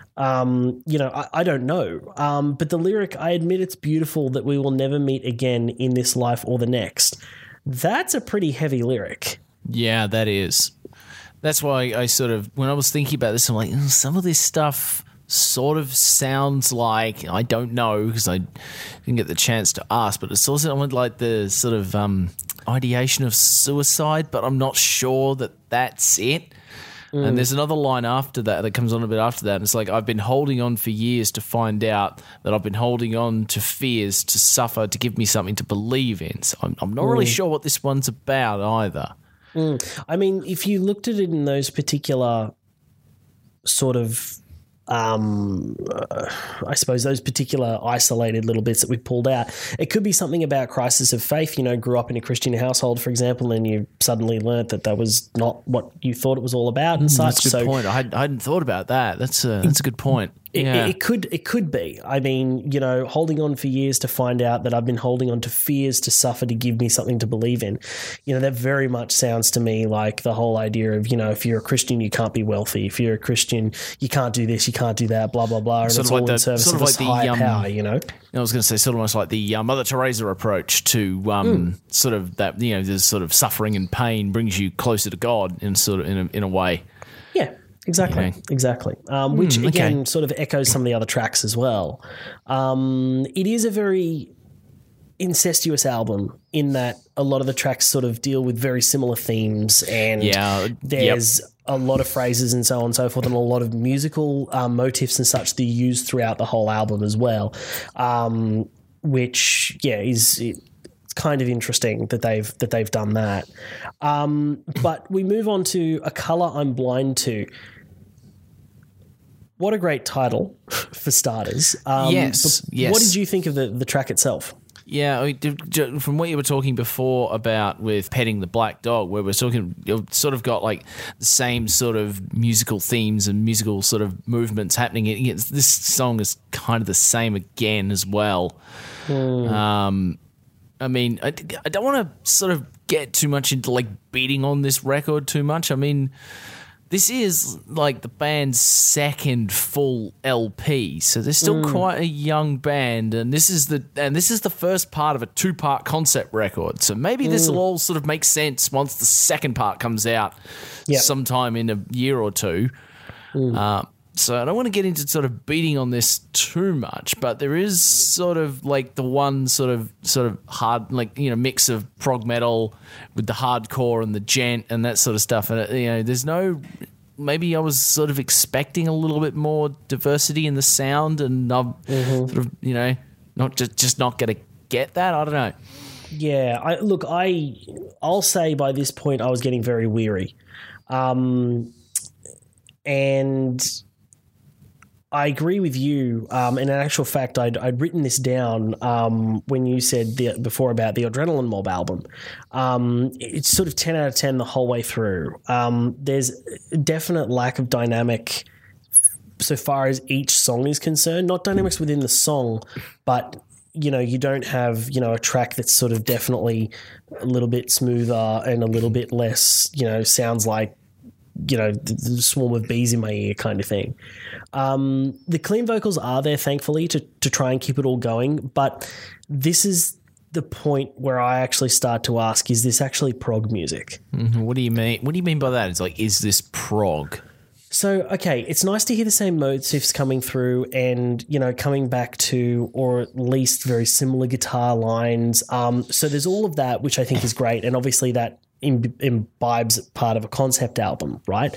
Um, you know, I, I don't know. Um, but the lyric, I admit it's beautiful that we will never meet again in this life or the next. That's a pretty heavy lyric. Yeah, that is. That's why I sort of, when I was thinking about this, I'm like, "Mm, some of this stuff sort of sounds like, I don't know because I didn't get the chance to ask, but it's also like the sort of um, ideation of suicide, but I'm not sure that that's it. Mm. And there's another line after that that comes on a bit after that. And it's like, I've been holding on for years to find out that I've been holding on to fears to suffer to give me something to believe in. So I'm, I'm not mm. really sure what this one's about either. Mm. I mean, if you looked at it in those particular sort of, um, uh, I suppose those particular isolated little bits that we pulled out, it could be something about crisis of faith. You know, grew up in a Christian household, for example, and you suddenly learnt that that was not what you thought it was all about and mm, such. That's a good so, point. I, had, I hadn't thought about that. That's a, that's a good point. It, yeah. it, it could it could be. I mean, you know, holding on for years to find out that I've been holding on to fears to suffer to give me something to believe in. You know, that very much sounds to me like the whole idea of, you know, if you're a Christian, you can't be wealthy. If you're a Christian, you can't do this, you can't do that, blah, blah, blah. And sort it's of all like in the, service sort of, of this like the, higher um, power, you know? I was going to say sort of almost like the uh, Mother Teresa approach to um, mm. sort of that, you know, there's sort of suffering and pain brings you closer to God in sort of in a, in a way. Yeah. Exactly, you know. exactly. Um, which, mm, again, okay. sort of echoes some of the other tracks as well. Um, it is a very incestuous album in that a lot of the tracks sort of deal with very similar themes, and yeah, there's yep. a lot of phrases and so on and so forth, and a lot of musical um, motifs and such that are used throughout the whole album as well, um, which, yeah, is... It, It's kind of interesting that they've that they've done that. Um, but we move on to A Colour I'm Blind To. What a great title for starters. Um, yes, yes. What did you think of the, the track itself? Yeah, I mean, from what you were talking before about with Petting the Black Dog, where we're talking, you've sort of got like the same sort of musical themes and musical sort of movements happening. It's, this song is kind of the same again as well. Mm. Um I mean, I, I don't want to sort of get too much into like beating on this record too much. I mean, this is like the band's second full L P, so they're still mm. quite a young band, and this is the and this is the first part of a two-part concept record. So maybe mm. this will all sort of make sense once the second part comes out, yep. sometime in a year or two. Mm. Uh, So I don't want to get into sort of beating on this too much, but there is sort of like the one sort of sort of hard, like, you know, mix of prog metal with the hardcore and the gent and that sort of stuff. And, you know, there's no, maybe I was sort of expecting a little bit more diversity in the sound, and I'm mm-hmm. sort of, you know, not just, just not going to get that. I don't know. Yeah. I look, I, I'll say by this point I was getting very weary. Um, and... I agree with you. Um, and in actual fact, I'd, I'd written this down um, when you said the, before about the Adrenaline Mob album. Um, it's sort of ten out of ten the whole way through. Um, there's a definite lack of dynamic so far as each song is concerned. Not dynamics within the song, but, you know, you don't have, you know, a track that's sort of definitely a little bit smoother and a little bit less, you know, sounds like, you know, the, the swarm of bees in my ear kind of thing. Um, the clean vocals are there, thankfully, to, to try and keep it all going. But this is the point where I actually start to ask, is this actually prog music? Mm-hmm. What do you mean? What do you mean by that? It's like, is this prog? So, okay, it's nice to hear the same motifs coming through and, you know, coming back to, or at least very similar guitar lines. Um, so there's all of that, which I think is great. And obviously that imbibes part of a concept album, right?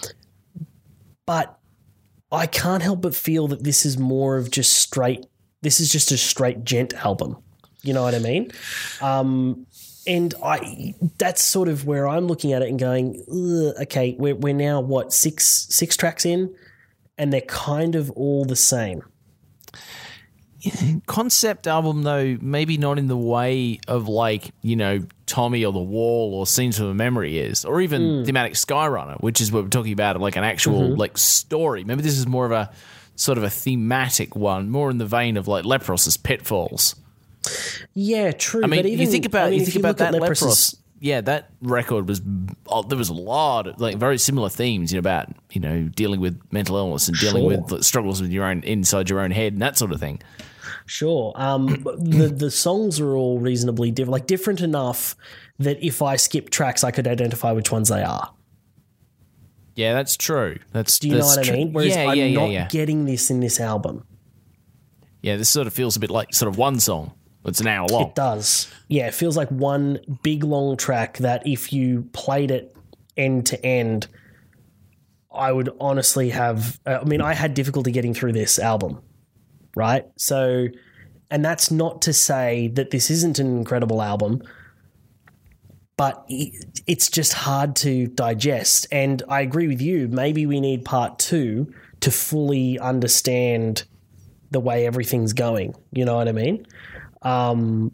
But I can't help but feel that this is more of just straight, this is just a straight gent album. You know what I mean? Um, and I, that's sort of where I'm looking at it and going, okay, we're, we're now what, six, six tracks in, and they're kind of all the same. concept album, though, maybe not in the way of like, you know, Tommy or The Wall or Scenes from a Memory is, or even Mm. Thematic Skyrunner, which is what we're talking about, like an actual Mm-hmm. like story. Maybe this is more of a sort of a thematic one, more in the vein of like Lepros's Pitfalls. Yeah, true. I mean, but even, you think about I mean, you if think about look at that Lepros's- Lepros. Yeah, that record was. Oh, there was a lot of like very similar themes, you know, about you know dealing with mental illness and dealing Sure. with like, struggles with your own inside your own head and that sort of thing. Sure. Um, but the the songs are all reasonably different, like different enough that if I skip tracks, I could identify which ones they are. Yeah, that's true. That's Do you know that's what I true. mean? Whereas yeah, I'm yeah, yeah, not yeah. getting this in this album. Yeah, this sort of feels a bit like sort of one song. It's an hour long. It does. Yeah, it feels like one big long track that if you played it end to end, I would honestly have. Uh, I mean, I had difficulty getting through this album, right? So, and that's not to say that this isn't an incredible album, but it- it's just hard to digest. And I agree with you. Maybe we need part two to fully understand the way everything's going. You know what I mean? Um,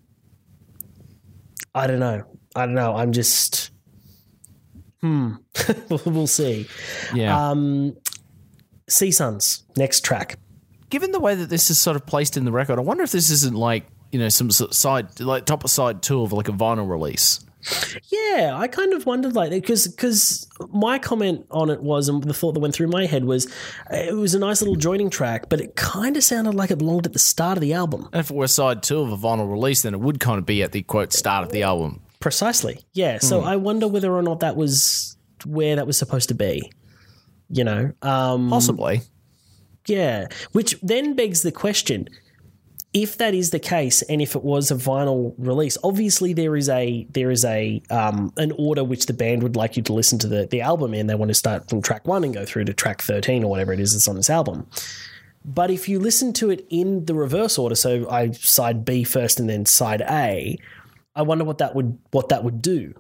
I don't know. I don't know. I'm just, hmm. We'll see. Yeah. Um, Sea Suns, next track. Given the way that this is sort of placed in the record, I wonder if this isn't like you know some sort of side like top of side two of like a vinyl release. Yeah, I kind of wondered like because because my comment on it was, and the thought that went through my head was, it was a nice little joining track, but it kind of sounded like it belonged at the start of the album. And if it were side two of a vinyl release, then it would kind of be at the quote start of the album. Precisely. Yeah. So I wonder whether or not that was where that was supposed to be. You know, um, Possibly. yeah. Which then begs the question: if that is the case, and if it was a vinyl release, obviously there is a there is a um, an order which the band would like you to listen to the the album in. They want to start from track one and go through to track thirteen or whatever it is that's on this album. But if you listen to it in the reverse order, so I side B first and then side A, I wonder what that would what that would do.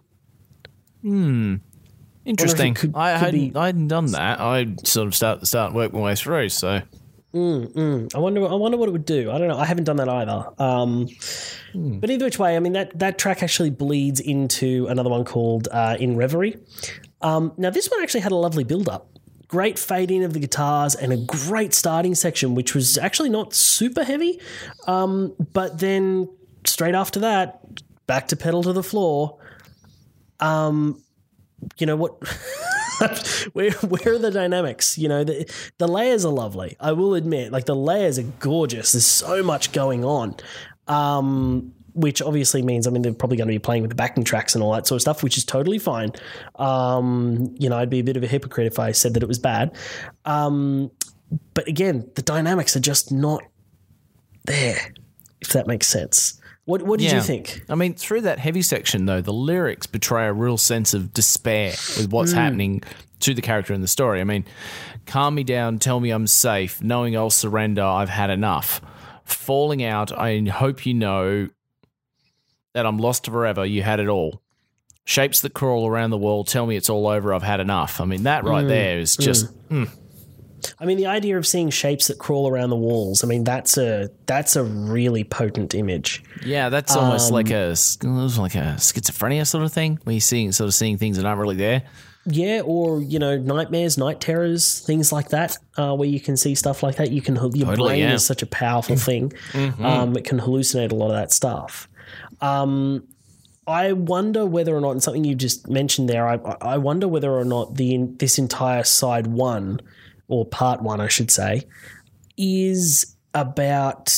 Interesting. could- I could hadn't be- I hadn't done that. I sort of start start work my way through. So I wonder. I wonder what it would do. I don't know. I haven't done that either. Um, But either which way, I mean that that track actually bleeds into another one called uh, "In Reverie." Um, now, this one actually had a lovely build-up. Great fade in of the guitars and a great starting section, which was actually not super heavy. Um, but then straight after that, back to pedal to the floor. Um, you know what? where where are the dynamics? You know, the the layers are lovely. I will admit, like the layers are gorgeous. There's so much going on. Um, which obviously means, I mean, they're probably going to be playing with the backing tracks and all that sort of stuff, which is totally fine. Um, you know, I'd be a bit of a hypocrite if I said that it was bad. Um, but again, the dynamics are just not there, if that makes sense. What What did yeah. you think? I mean, through that heavy section though, the lyrics betray a real sense of despair with what's happening to the character in the story. I mean, calm me down, tell me I'm safe, knowing I'll surrender, I've had enough. Falling out, I hope you know that I'm lost forever, you had it all. Shapes that crawl around the wall, tell me it's all over, I've had enough. I mean, that right there is just... I mean, the idea of seeing shapes that crawl around the walls, I mean, that's a that's a really potent image. Yeah, that's almost like a like a schizophrenia sort of thing, where you're seeing sort of seeing things that aren't really there. Yeah, or, you know, nightmares, night terrors, things like that, uh, where you can see stuff like that. You can your Totally, brain yeah. is such a powerful thing. Um, it can hallucinate a lot of that stuff. Um, I wonder whether or not, and something you just mentioned there, I, I wonder whether or not the this entire side one, or part one, I should say, is about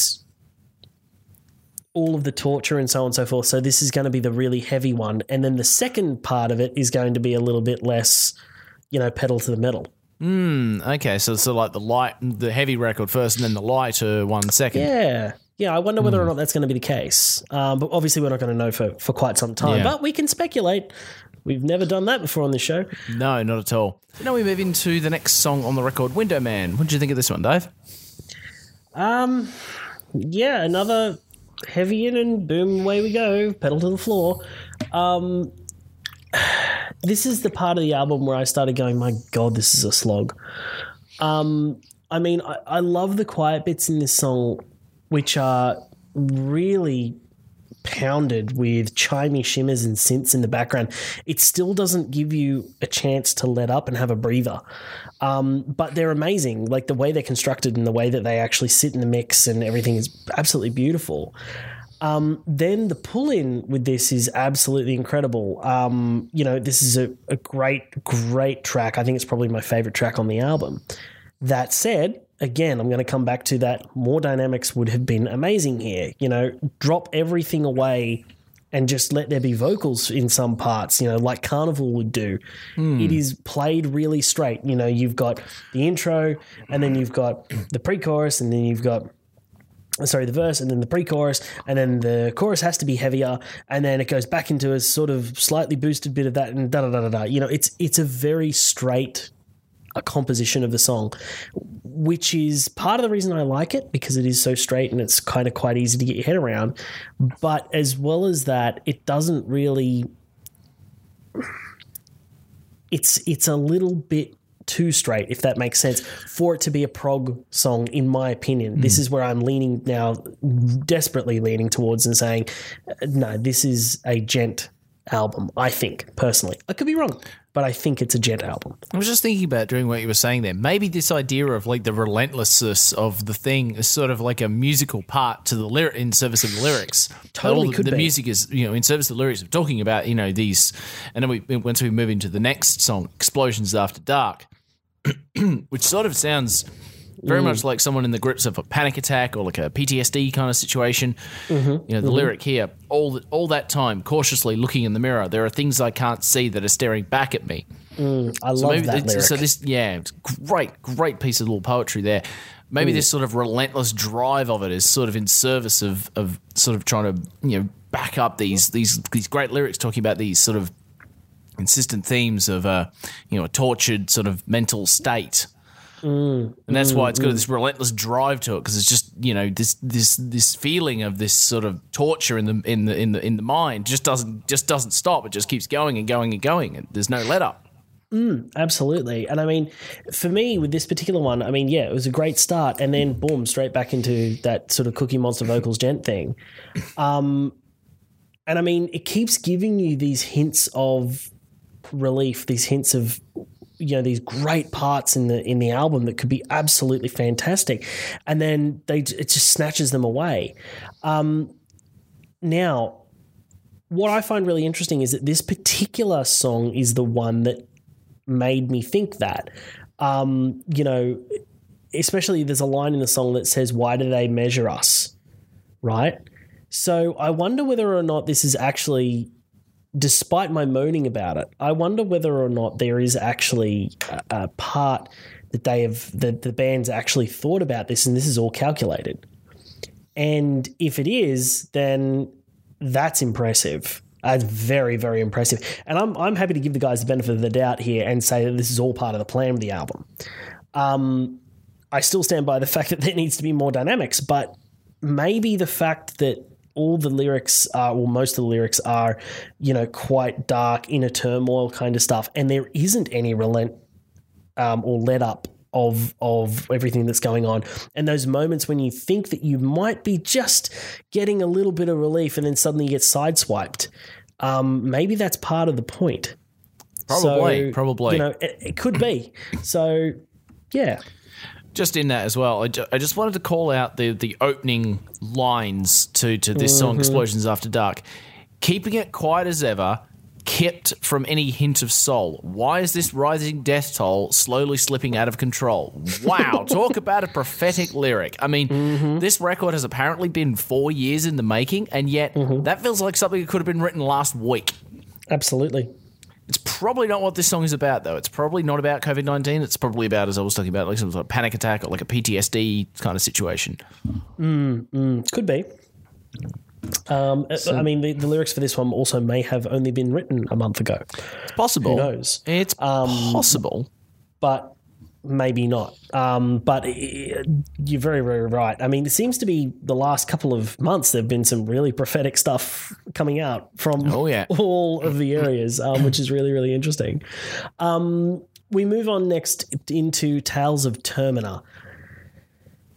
all of the torture and so on and so forth. So this is going to be the really heavy one. And then the second part of it is going to be a little bit less, you know, pedal to the metal. Okay, so so like the light, the heavy record first, and then the lighter one second. Yeah. Yeah, I wonder whether or not that's going to be the case. Um, but obviously we're not going to know for, for quite some time. Yeah. But we can speculate. We've never done that before on this show. No, not at all. Now we move into the next song on the record, Window Man. What did you think of this one, Dave? Um, yeah, another heavy in and boom, away we go, pedal to the floor. Um, this is the part of the album where I started going, my God, this is a slog. Um, I mean, I, I love the quiet bits in this song which are really pounded with chimey shimmers and synths in the background, it still doesn't give you a chance to let up and have a breather. Um, but they're amazing. Like the way they're constructed and the way that they actually sit in the mix and everything is absolutely beautiful. Um, then the pull-in with this is absolutely incredible. Um, you know, this is a, a great, great track. I think it's probably my favorite track on the album. That said, again, I'm going to come back to that. More dynamics would have been amazing here. You know, drop everything away and just let there be vocals in some parts, you know, like Carnival would do. Mm. It is played really straight. You know, you've got the intro and then you've got the pre-chorus and then you've got, sorry, the verse and then the pre-chorus and then the chorus has to be heavier and then it goes back into a sort of slightly boosted bit of that and da-da-da-da-da. You know, it's it's a very straight a composition of the song, which is part of the reason I like it because it is so straight and it's kind of quite easy to get your head around. But as well as that, it doesn't really it's it's a little bit too straight, if that makes sense, for it to be a prog song, in my opinion. Mm. This is where I'm leaning now, desperately leaning towards and saying, no, this is a gent album, I think, personally. I could be wrong, but I think it's a gent album. I was just thinking about during what you were saying there, maybe this idea of like the relentlessness of the thing is sort of like a musical part to the lyric in service of the lyrics. Totally the, could the be. music is, you know, in service of the lyrics of talking about, you know, these, and then we once we move into the next song, Explosions After Dark, which sort of sounds very mm. much like someone in the grips of a panic attack or like a P T S D kind of situation. Mm-hmm. You know, the mm-hmm. lyric here, all that, all that time, cautiously looking in the mirror, there are things I can't see that are staring back at me. Mm, I so love maybe, that lyric. So this, yeah, it's great, great piece of little poetry there. Maybe mm. this sort of relentless drive of it is sort of in service of of sort of trying to, you know, back up these these these great lyrics talking about these sort of insistent themes of a, you know, a tortured sort of mental state. Mm, and that's mm, why it's got mm. this relentless drive to it, because it's just, you know, this this this feeling of this sort of torture in the in the in the in the mind just doesn't just doesn't stop. It just keeps going and going and going, and there's no let up. Mm, absolutely. And I mean, for me with this particular one, I mean, yeah, it was a great start, and then boom, straight back into that sort of Cookie Monster vocals gent thing. Um, and I mean, it keeps giving you these hints of relief, these hints of, you know, these great parts in the in the album that could be absolutely fantastic, and then they it just snatches them away. Um, now, what I find really interesting is that this particular song is the one that made me think that. Um, you know, especially there's a line in the song that says, "Why do they measure us?" Right? So I wonder whether or not this is actually, despite my moaning about it, I wonder whether or not there is actually a, a part that they have, that the band's actually thought about this and this is all calculated. And if it is, then that's impressive. That's very, very impressive. And I'm I'm happy to give the guys the benefit of the doubt here and say that this is all part of the plan of the album. Um, I still stand by the fact that there needs to be more dynamics, but maybe the fact that all the lyrics are, well, most of the lyrics are, you know, quite dark, inner turmoil kind of stuff, and there isn't any relent um, or let up of of everything that's going on. And those moments when you think that you might be just getting a little bit of relief, and then suddenly you get sideswiped. Um, maybe that's part of the point. Probably, so, probably. You know, it, it could be. So, yeah. Just in that as well, I, ju- I just wanted to call out the the opening lines to, to this song, mm-hmm. Explosions After Dark. Keeping it quiet as ever, kept from any hint of soul. Why is this rising death toll slowly slipping out of control? Wow, talk about a prophetic lyric. I mean, mm-hmm. this record has apparently been four years in the making, and yet mm-hmm. that feels like something that could have been written last week. Absolutely. It's probably not what this song is about, though. It's probably not about COVID nineteen. It's probably about, as I was talking about, like some sort of panic attack or like a P T S D kind of situation. Mm, mm, could be. Um, so, I mean, the, the lyrics for this one also may have only been written a month ago. It's possible. Who knows? It's um, possible. But maybe not. Um, but it, you're very, very right. I mean, it seems to be the last couple of months there have been some really prophetic stuff coming out from oh, yeah. all of the areas, um, which is really, really interesting. Um, we move on next into Tales of Termina.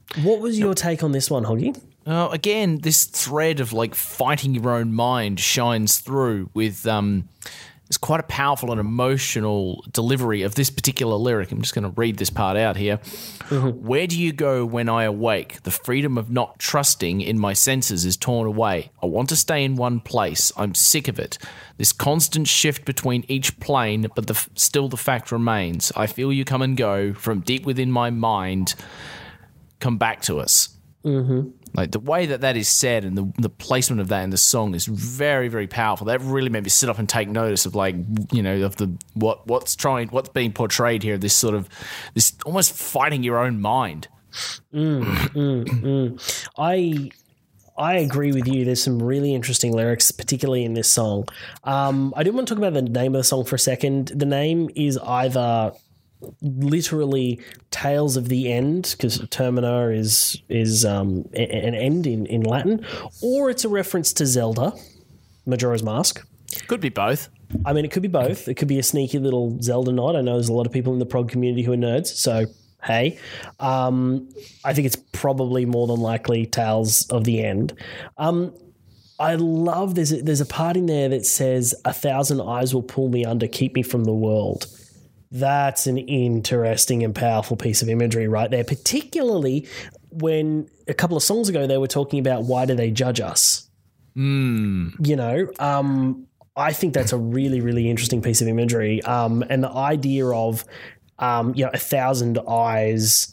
What was your take on this one, Hoggy? Uh, again, this thread of like fighting your own mind shines through with um, it's quite a powerful and emotional delivery of this particular lyric. I'm just going to read this part out here. Mm-hmm. Where do you go when I awake? The freedom of not trusting in my senses is torn away. I want to stay in one place. I'm sick of it. This constant shift between each plane, but the, still the fact remains. I feel you come and go from deep within my mind. Come back to us. Mm-hmm. Like the way that that is said and the, the placement of that in the song is very, very powerful. That really made me sit up and take notice of like, you know, of the what what's trying, what's being portrayed here. This sort of this almost fighting your own mind. Mm, mm, mm. I I agree with you. There's some really interesting lyrics, particularly in this song. Um, I do want to talk about the name of the song for a second. The name is either literally Tales of the End, because Termina is is um, an end in, in Latin, or it's a reference to Zelda, Majora's Mask. Could be both. I mean, it could be both. It could be a sneaky little Zelda nod. I know there's a lot of people in the prog community who are nerds, so hey. Um, I think it's probably more than likely Tales of the End. Um, I love, there's a, there's a part in there that says, a thousand eyes will pull me under, keep me from the world. That's an interesting and powerful piece of imagery right there, particularly when a couple of songs ago they were talking about why do they judge us? Mm. You know, um, I think that's a really, really interesting piece of imagery. Um, and the idea of, um, you know, a thousand eyes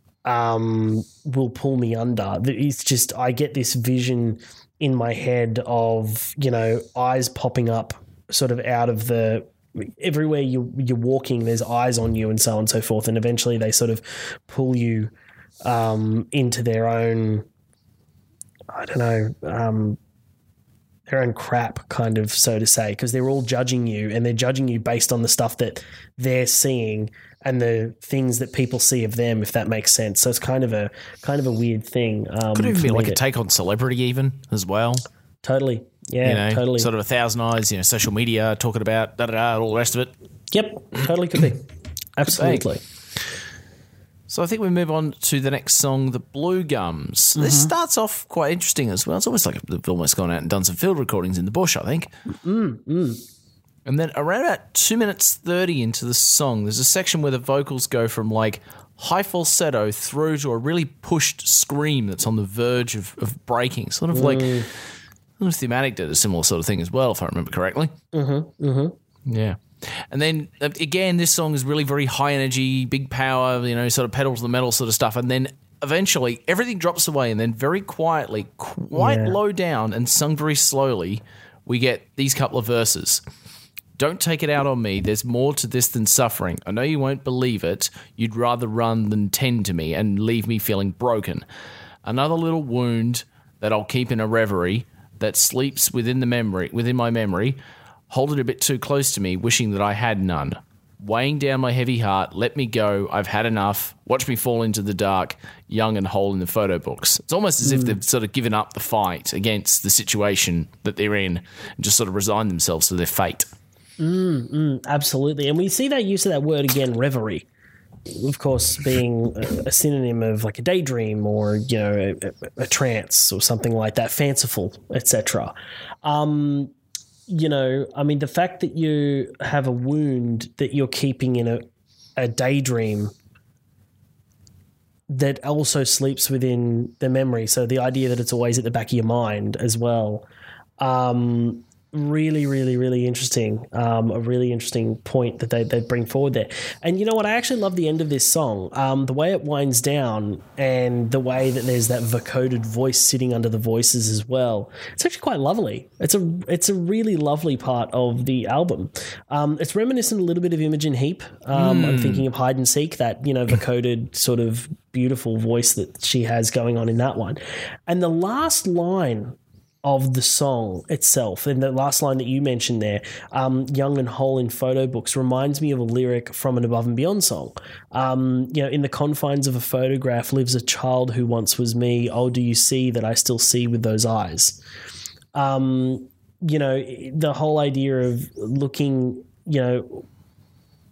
um, will pull me under. It's just, I get this vision in my head of, you know, eyes popping up sort of out of the, everywhere you, you're walking, there's eyes on you and so on and so forth. And eventually they sort of pull you um, into their own, I don't know, um, their own crap kind of, so to say, because they're all judging you and they're judging you based on the stuff that they're seeing and the things that people see of them, if that makes sense. So it's kind of a kind of a weird thing. Um, Could even be like a take on celebrity even as well. Totally. Yeah, you know, totally. Sort of a thousand eyes, you know, social media talking about da da da, all the rest of it. Yep, totally could be. Absolutely. So I think we move on to the next song, The Blue Gums. Mm-hmm. This starts off quite interesting as well. It's almost like they've almost gone out and done some field recordings in the bush, I think. Mm, mm. And then around about two minutes thirty into the song, there's a section where the vocals go from like high falsetto through to a really pushed scream that's on the verge of, of breaking. Sort of mm. like... Thematic did a similar sort of thing as well, if I remember correctly. Mm-hmm, mm-hmm. Yeah. And then, again, this song is really very high energy, big power, you know, sort of pedal to the metal sort of stuff. And then eventually everything drops away and then very quietly, quite yeah. low down and sung very slowly, we get these couple of verses. Don't take it out on me. There's more to this than suffering. I know you won't believe it. You'd rather run than tend to me and leave me feeling broken. Another little wound that I'll keep in a reverie that sleeps within the memory, within my memory, hold it a bit too close to me, wishing that I had none. Weighing down my heavy heart, let me go, I've had enough, watch me fall into the dark, young and whole in the photo books. It's almost as mm. if they've sort of given up the fight against the situation that they're in and just sort of resigned themselves to their fate. Mm, mm, absolutely. And we see that use of that word again, reverie. Of course, being a, a synonym of like a daydream or, you know, a, a trance or something like that, fanciful, et cetera. Um, you know, I mean, the fact that you have a wound that you're keeping in a, a daydream that also sleeps within the memory. So the idea that it's always at the back of your mind as well. Um, Really, really, really interesting. Um, a really interesting point that they, they bring forward there. And you know what? I actually love the end of this song. Um, the way it winds down and the way that there's that vocoded voice sitting under the voices as well. It's actually quite lovely. It's a it's a really lovely part of the album. Um, it's reminiscent a little bit of Imogen Heap. Um, mm. I'm thinking of Hide and Seek, that, you know, vocoded sort of beautiful voice that she has going on in that one. And the last line of the song itself, and the last line that you mentioned there, um, young and whole in photo books, reminds me of a lyric from an Above and Beyond song. Um, you know, in the confines of a photograph lives a child who once was me. Oh, do you see that I still see with those eyes? Um, you know, the whole idea of looking, you know,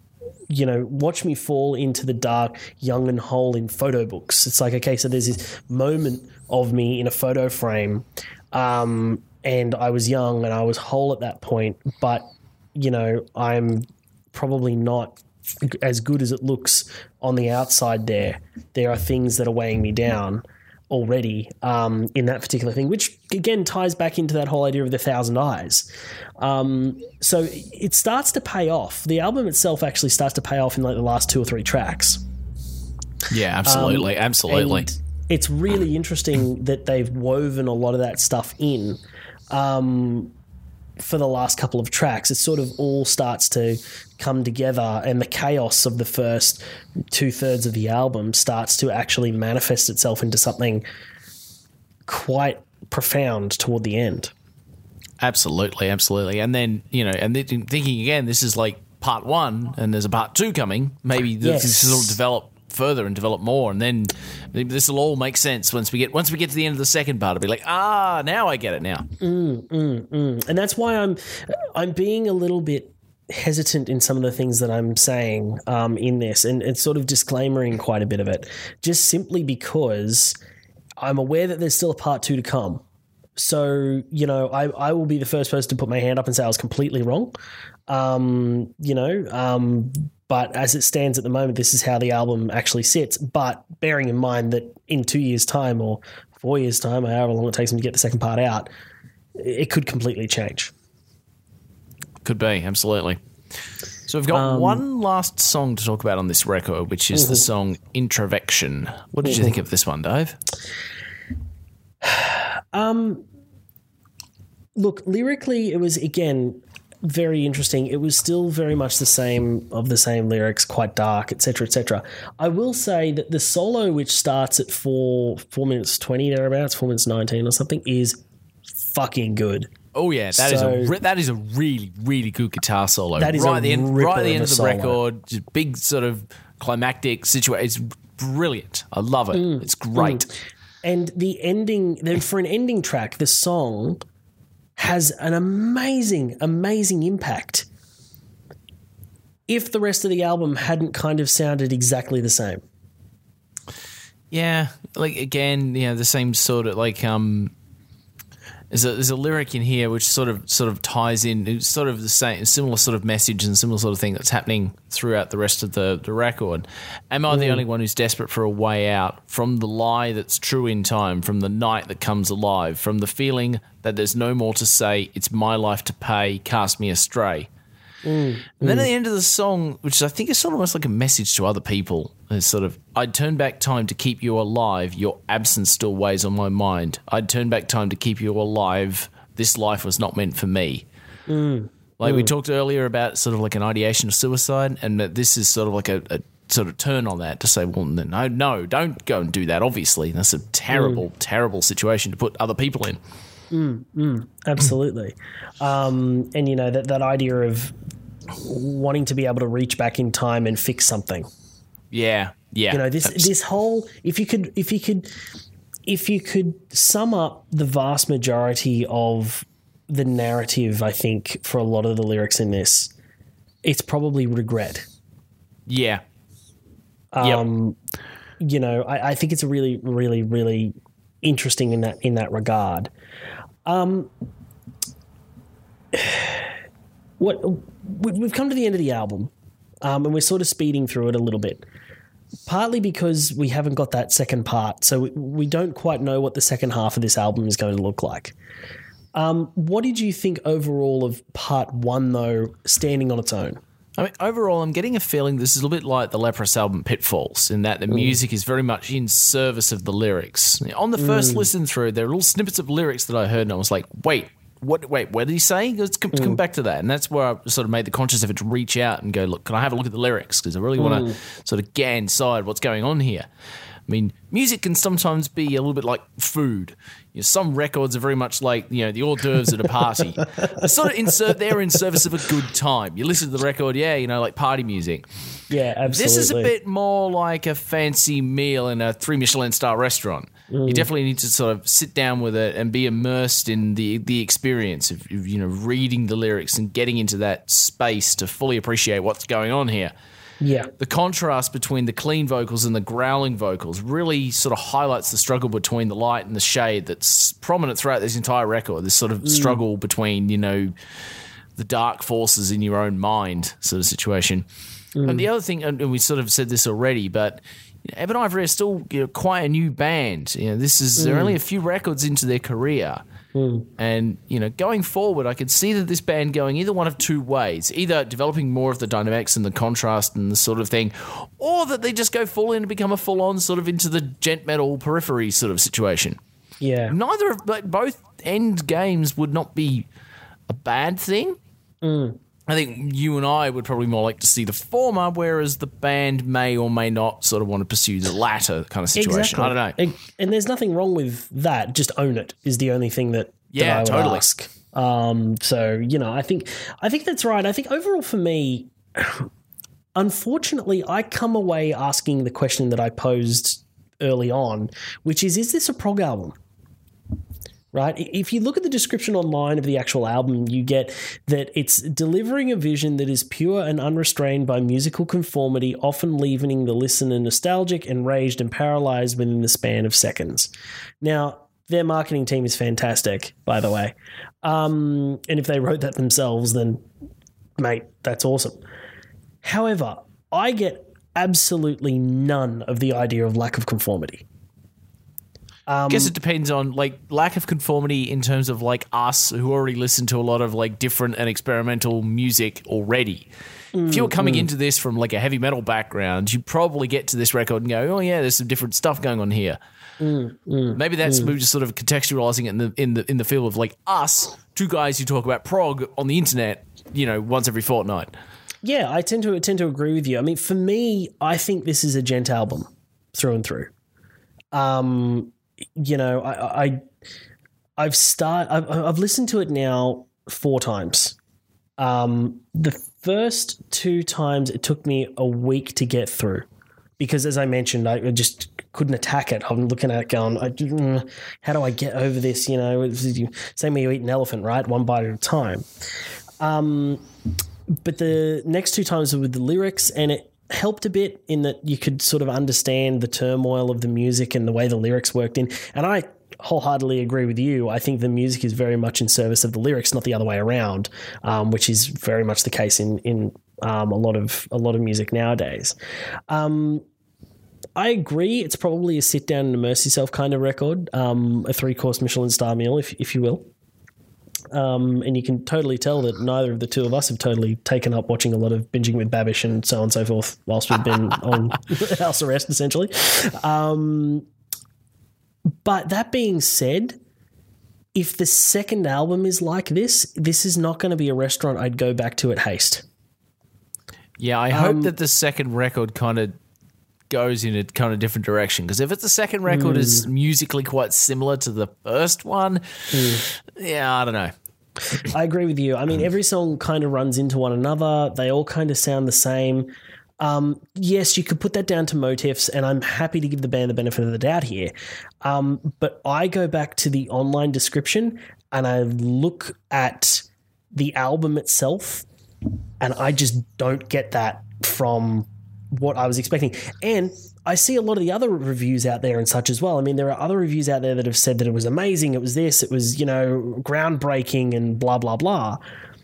you know, watch me fall into the dark, young and whole in photo books. It's like, okay, so there's this moment of me in a photo frame, um, and I was young and I was whole at that point, but, you know, I'm probably not as good as it looks on the outside there. There are things that are weighing me down already um, in that particular thing, which again ties back into that whole idea of the thousand eyes. Um, so it starts to pay off. The album itself actually starts to pay off in like the last two or three tracks. Yeah, absolutely, um, absolutely. And it's really interesting that they've woven a lot of that stuff in um, for the last couple of tracks. It sort of all starts to come together, and the chaos of the first two thirds of the album starts to actually manifest itself into something quite profound toward the end. Absolutely, absolutely. And then, you know, and then thinking again, this is like part one, and there's a part two coming. Maybe Yes. this will develop further and develop more, and then this will all make sense once we get once we get to the end of the second part. It'll be like, ah, now I get it now. Mm, mm, mm. And that's why I'm I'm being a little bit hesitant in some of the things that I'm saying um, in this, and, and sort of disclaimering quite a bit of it, just simply because I'm aware that there's still a part two to come. So, you know, I, I will be the first person to put my hand up and say I was completely wrong. Um, you know, um, but as it stands at the moment, this is how the album actually sits. But bearing in mind that in two years' time or four years' time, or however long it takes them to get the second part out, it could completely change. Could be, absolutely. So we've got Um, one last song to talk about on this record, which is mm-hmm. the song Introvection. What did mm-hmm. you think of this one, Dave? Um, look, lyrically, it was, again, very interesting. It was still very much the same of the same lyrics, quite dark, et cetera, et cetera. I will say that the solo, which starts at four four minutes twenty thereabouts, four minutes nineteen or something, is fucking good. Oh yeah, that So- is a re- that is a really really good guitar solo. That is right a at the end, ripper right at the of end a of the solo. record, just big sort of climactic situation. It's brilliant. I love it. Mm, it's great. And the ending, then for an ending track, the song has an amazing, amazing impact if the rest of the album hadn't kind of sounded exactly the same. Yeah, like again, you know, the same sort of like um. There's a, there's a lyric in here which sort of sort of ties in. It's sort of the same, similar sort of message and similar sort of thing that's happening throughout the rest of the, the record. Am I the only one who's desperate for a way out from the lie that's true in time, from the night that comes alive, from the feeling that there's no more to say, it's my life to pay, cast me astray. Mm, And then at the end of the song, which I think is sort of almost like a message to other people, is sort of, I'd turn back time to keep you alive. Your absence still weighs on my mind. I'd turn back time to keep you alive. This life was not meant for me. mm, Like we talked earlier about sort of like an ideation of suicide, and that this is sort of like a, a sort of turn on that to say, well, no, no, don't go and do that, obviously. That's a terrible, terrible situation to put other people in. Mm, mm, absolutely. um, and, you know, that, that idea of wanting to be able to reach back in time and fix something. Yeah, yeah. You know, this Abs- this whole if you could if you could if you could sum up the vast majority of the narrative, I think, for a lot of the lyrics in this, it's probably regret. Yeah. Um, yep. You know, I, I think it's a really, really, really interesting in that in that regard. Um, what we- we've come to the end of the album, um, and we're sort of speeding through it a little bit. Partly because we haven't got that second part, so we, we don't quite know what the second half of this album is going to look like. Um, what did you think overall of part one, though, standing on its own? I mean, overall, I'm getting a feeling this is a little bit like the Leprous album Pitfalls, in that the music is very much in service of the lyrics. On the first listen through, there are little snippets of lyrics that I heard, and I was like, wait, what? Wait, what did he say? Let's come, come back to that. And that's where I sort of made the conscious effort to reach out and go, look, can I have a look at the lyrics? Because I really want to sort of get inside what's going on here. I mean, music can sometimes be a little bit like food. You know, some records are very much like, you know, the hors d'oeuvres at a party. They're sort of in ser- they're in service of a good time. You listen to the record, yeah, you know, like party music. Yeah, absolutely. This is a bit more like a fancy meal in a three Michelin star restaurant. Mm. You definitely need to sort of sit down with it and be immersed in the the experience of, you know, reading the lyrics and getting into that space to fully appreciate what's going on here. Yeah. The contrast between the clean vocals and the growling vocals really sort of highlights the struggle between the light and the shade that's prominent throughout this entire record. This sort of mm. struggle between, you know, the dark forces in your own mind sort of situation. Mm. And the other thing, and we sort of said this already, but Ebon Ivory are still, you know, quite a new band. You know, this is mm. they're only a few records into their career. Mm. And, you know, going forward, I could see that this band going either one of two ways, either developing more of the dynamics and the contrast and the sort of thing, or that they just go full in and become a full-on sort of into the gent metal periphery sort of situation. Yeah. Neither of, like, both end games would not be a bad thing. Mm. I think you and I would probably more like to see the former, whereas the band may or may not sort of want to pursue the latter kind of situation. Exactly. I don't know. It, and there's nothing wrong with that. Just own it is the only thing that, yeah, that I would totally. ask. Um, so, you know, I think I think that's right. I think overall for me, unfortunately, I come away asking the question that I posed early on, which is, is this a prog album? Right? If you look at the description online of the actual album, you get that it's delivering a vision that is pure and unrestrained by musical conformity, often leaving the listener nostalgic, enraged, and paralyzed within the span of seconds. Now, their marketing team is fantastic, by the way. Um, and if they wrote that themselves, then, mate, that's awesome. However, I get absolutely none of the idea of lack of conformity. I guess it depends on, like, lack of conformity in terms of, like, us who already listen to a lot of, like, different and experimental music already. Mm, if you were coming mm. into this from, like, a heavy metal background, you'd probably get to this record and go, oh, yeah, there's some different stuff going on here. Mm, mm, Maybe that's mm. maybe just sort of contextualizing it in the, in the in the field of, like, us, two guys who talk about prog on the internet, you know, once every fortnight. Yeah, I tend to tend to agree with you. I mean, for me, I think this is a gent album through and through. Um... You know, I, I I've start I've, I've listened to it now four times. Um, the first two times it took me a week to get through because, as I mentioned, I just couldn't attack it. I'm looking at it going, I, mm, how do I get over this? You know, same way you eat an elephant, right? One bite at a time. Um, but the next two times were with the lyrics, and it helped a bit in that you could sort of understand the turmoil of the music and the way the lyrics worked in. And I wholeheartedly agree with you. I think the music is very much in service of the lyrics, not the other way around, um, which is very much the case in in um, a lot of a lot of music nowadays. Um, I agree. It's probably a sit down and immerse yourself kind of record, um, a three course Michelin star meal, if if you will. Um, and you can totally tell that neither of the two of us have totally taken up watching a lot of Binging with Babish and so on and so forth whilst we've been on house arrest, essentially. Um, but that being said, if the second album is like this, this is not going to be a restaurant I'd go back to at haste. Yeah, I hope um, that the second record kind of goes in a kind of different direction, because if it's the second record mm. is musically quite similar to the first one, mm. yeah, I don't know. I agree with you. I mean, every song kind of runs into one another. They all kind of sound the same. Um, yes, you could put that down to motifs, and I'm happy to give the band the benefit of the doubt here. Um, but I go back to the online description and I look at the album itself, and I just don't get that from what I was expecting. And I see a lot of the other reviews out there and such as well. I mean, there are other reviews out there that have said that it was amazing, it was this, it was, you know, groundbreaking and blah, blah, blah.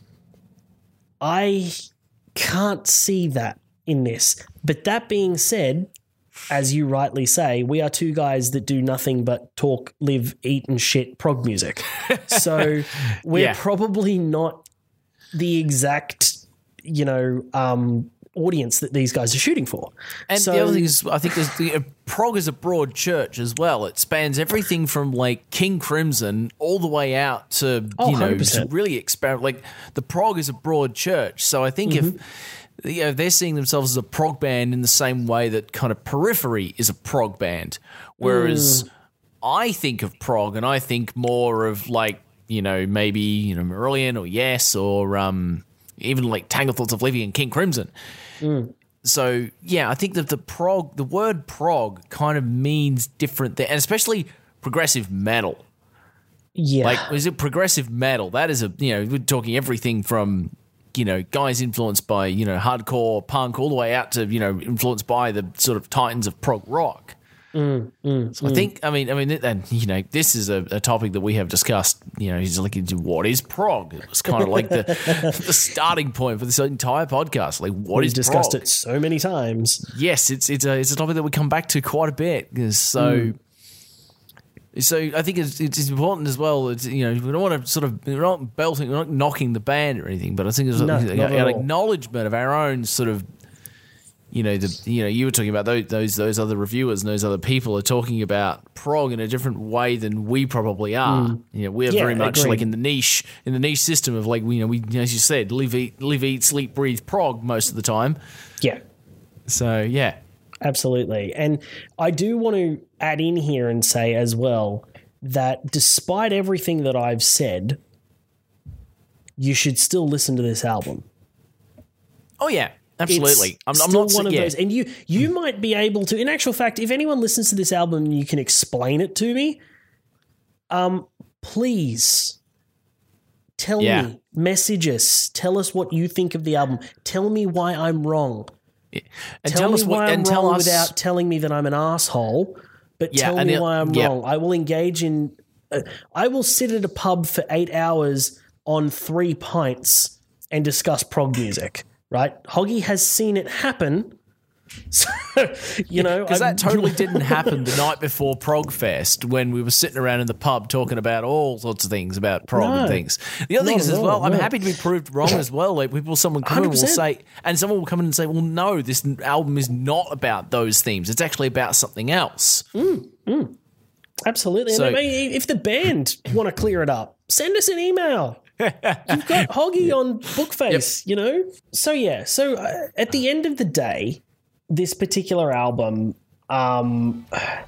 I can't see that in this. But that being said, as you rightly say, we are two guys that do nothing but talk, live, eat and shit prog music. So we're yeah. probably not the exact, you know, um, audience that these guys are shooting for. And so, the other thing is, I think there's the uh, prog is a broad church as well. It spans everything from like King Crimson all the way out to oh, you know one hundred percent. to really experiment. Like the prog is a broad church, so I think mm-hmm. if you know, they're seeing themselves as a prog band in the same way that kind of Periphery is a prog band, whereas mm. I think of prog and I think more of like you know maybe you know Marillion or Yes or um. even like Tangled Thoughts of Livy and King Crimson. Mm. So, yeah, I think that the prog, the word prog kind of means different there, and especially progressive metal. Yeah. Like, is it progressive metal? That is a, you know, we're talking everything from, like, you know, guys influenced by, you know, hardcore punk all the way out to, you know, influenced by the sort of titans of prog rock. Mm, mm, so I mm. think, I mean, I mean, and you know, this is a, a topic that we have discussed. You know, he's like, what is prog? It was kind of like the the starting point for this entire podcast. Like, what We've is discussed prog? it so many times. Yes, it's it's a it's a topic that we come back to quite a bit. So, Mm. so I think it's it's important as well. It's, you know, we don't want to sort of we're not belting, we're not knocking the band or anything, but I think it's No, an, not at an all. acknowledgement of our own sort of. You know, the you know, you were talking about those, those those other reviewers and those other people are talking about prog in a different way than we probably are. Mm. You know, we're Yeah, very much agreed. like in the niche in the niche system of like, you know, we as you said, live eat live eat sleep breathe prog most of the time. Yeah. So yeah, Absolutely. And I do want to add in here and say as well that despite everything that I've said, you should still listen to this album. oh yeah, absolutely. It's I'm, I'm still not one of yeah. those. And you you might be able to, in actual fact, if anyone listens to this album and you can explain it to me, um, please tell Yeah. me, message us, tell us what you think of the album. Tell me why I'm wrong. And tell, tell me us why what I'm and tell wrong us without telling me that I'm an asshole. But Yeah, tell and me it- why I'm yeah. wrong. I will engage in. Uh, I will sit at a pub for eight hours on three pints and discuss prog music. Right? Hoggy has seen it happen. So, you know, because I'm- that totally didn't happen the night before Progfest when we were sitting around in the pub talking about all sorts of things about prog No. and things. The other thing Not is at as well, all, I'm no. happy to be proved wrong as well. Like people, someone come in and will one hundred percent. say, and someone will come in and say, "Well, no, this album is not about those themes. It's actually about something else." Absolutely. So- and I mean, if the band want to clear it up, send us an email. You've got Hoggy on Bookface, you know? So, yeah. So, uh, at the end of the day, this particular album, um,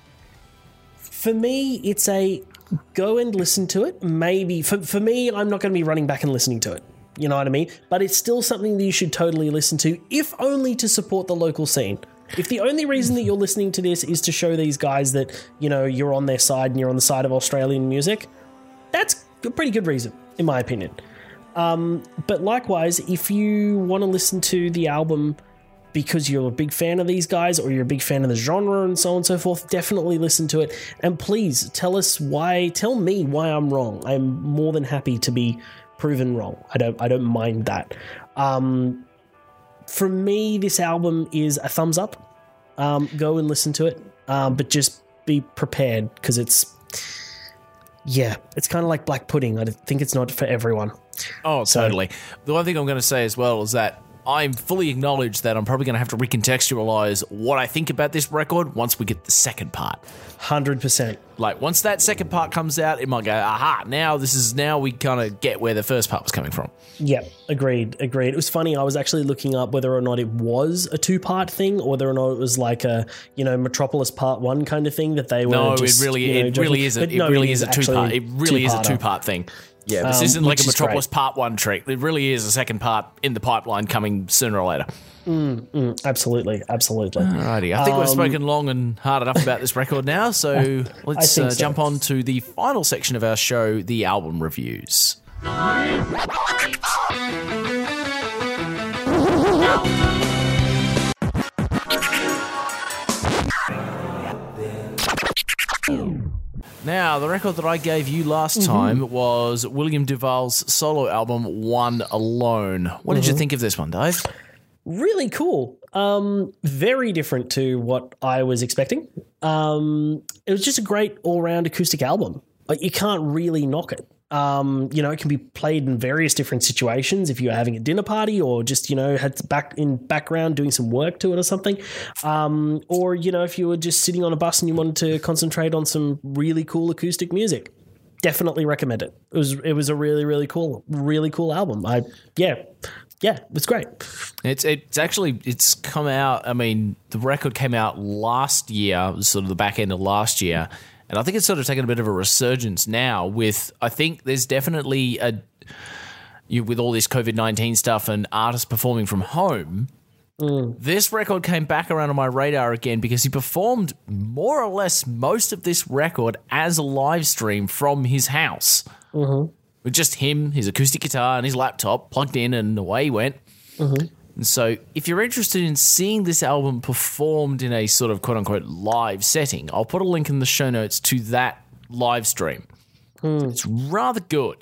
for me, it's a go and listen to it. Maybe, for, for me, I'm not going to be running back and listening to it. You know what I mean? But it's still something that you should totally listen to, if only to support the local scene. If the only reason that you're listening to this is to show these guys that, you know, you're on their side and you're on the side of Australian music, that's a pretty good reason, in my opinion. Um, but likewise, if you want to listen to the album because you're a big fan of these guys or you're a big fan of the genre and so on and so forth, definitely listen to it. And please tell us why, tell me why I'm wrong. I'm more than happy to be proven wrong. I don't, I don't mind that. Um, For me, this album is a thumbs up. Um, go and listen to it, um, but just be prepared because it's, yeah, it's kind of like black pudding. I think it's not for everyone. Oh, So- totally. The one thing I'm going to say as well is that I'm fully acknowledge that I'm probably going to have to recontextualize what I think about this record once we get the second part. one hundred percent. Like once that second part comes out, it might go, aha, now this is now we kind of get where the first part was coming from. Yeah, agreed, agreed. It was funny. I was actually looking up whether or not it was a two-part thing or whether or not it was like a, you know, Metropolis Part One kind of thing that they were No, just, it really, you know, it really joking. is a, But it no, really is a actually two-part. It really is a two-parter. two-part thing. Yeah, this Um, isn't like which a is Metropolis great. Part One trick. It really is a second part in the pipeline coming sooner or later. Absolutely, absolutely. Alrighty, I think Um, we've spoken long and hard enough about this record now, so let's think uh, so. jump on to the final section of our show, the album reviews. Now, the record that I gave you last Mm-hmm. time was William Duvall's solo album, One Alone. What did you Mm-hmm. think of this one, Dave? Really cool. Um, very different to what I was expecting. Um, it was just a great all-round acoustic album. Like you can't really knock it. Um, you know, it can be played in various different situations if you're having a dinner party or just, you know, had back in background doing some work to it or something. Um, or, you know, if you were just sitting on a bus and you wanted to concentrate on some really cool acoustic music. Definitely recommend it. It was it was a really, really cool, really cool album. I yeah. Yeah, it's great. It's it's actually it's come out. I mean, the record came out last year, sort of the back end of last year, and I think it's sort of taken a bit of a resurgence now. With I think there's definitely a you with all this COVID nineteen stuff and artists performing from home. This record came back around on my radar again because he performed more or less most of this record as a live stream from his house. with just him, his acoustic guitar, and his laptop plugged in, and away he went. Mm-hmm. And so if you're interested in seeing this album performed in a sort of quote-unquote live setting, I'll put a link in the show notes to that live stream. Mm. It's rather good.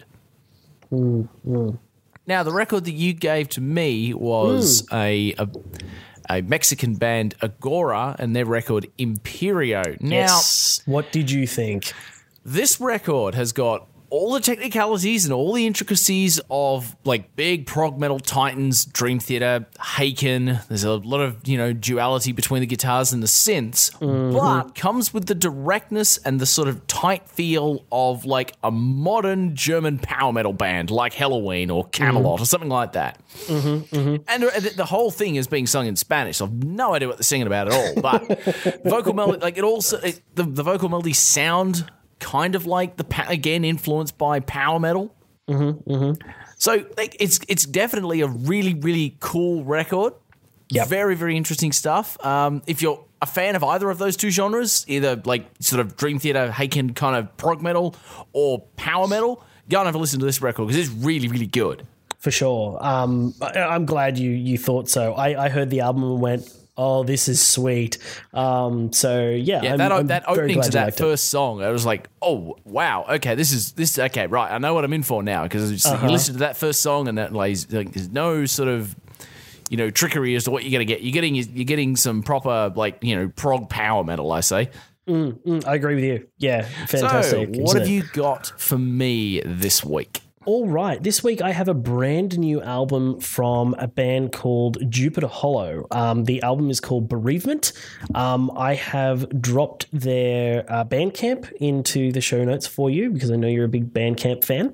Mm, mm. Now, the record that you gave to me was mm. a, a a Mexican band, Agora, and their record, Imperio. Now, yes. What did you think? This record has got all the technicalities and all the intricacies of like big prog metal titans, Dream Theater, Haken. There's a lot of, you know, duality between the guitars and the synths, mm-hmm. but comes with the directness and the sort of tight feel of like a modern German power metal band like Helloween or Camelot mm-hmm. or something like that. Mm-hmm, mm-hmm. And the whole thing is being sung in Spanish. So I've no idea what they're singing about at all, but vocal melody, like it also, it, the, the vocal melodies sound kind of like the again influenced by power metal. Mm-hmm, mm-hmm. So like, it's it's definitely a really really cool record. Yep. Very very interesting stuff. Um, if you're a fan of either of those two genres, either like sort of Dream Theater, Haken kind of prog metal, or power metal, go and have a listen to this record because it's really really good. For sure. Um, I, I'm glad you you thought so. I, I heard the album and went, oh, this is sweet. Um, so yeah, yeah, I'm, that, I'm that opening to that first it. song, I was like, oh wow, okay, this is this okay, right? I know what I'm in for now because uh-huh. you listen to that first song and that like, like there's no sort of you know trickery as to what you're gonna get. You're getting you're getting some proper like you know prog power metal. I say. Mm, mm, I agree with you. Yeah, fantastic. So, what have it? you got for me this week? All right. This week I have a brand new album from a band called Jupiter Hollow. Um, the album is called Bereavement. Um, I have dropped their uh, Bandcamp into the show notes for you because I know you're a big Bandcamp fan.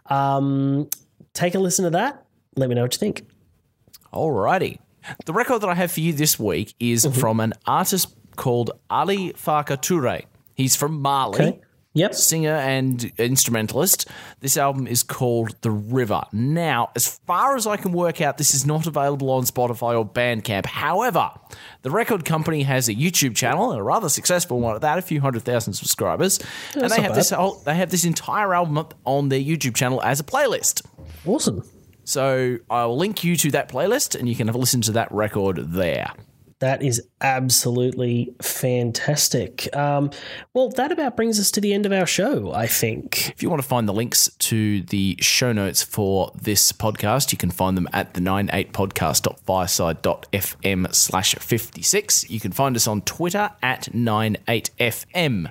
Um, take a listen to that. Let me know what you think. All righty. The record that I have for you this week is mm-hmm. from an artist called Ali Farka Touré. He's from Mali. Okay. Yep. Singer and instrumentalist. This album is called The River. Now, as far as I can work out, this is not available on Spotify or Bandcamp. However, the record company has a YouTube channel, a rather successful one at that, a few hundred thousand subscribers, yeah, and they have bad. this whole, they have this entire album up on their YouTube channel as a playlist. Awesome. So I'll link you to that playlist, and you can have a listen to that record there. That is absolutely fantastic. Um, well, that about brings us to the end of our show, I think. If you want to find the links to the show notes for this podcast, you can find them at the ninety-eight podcast dot fireside dot f m slash fifty-six. You can find us on Twitter at ninety-eight F M.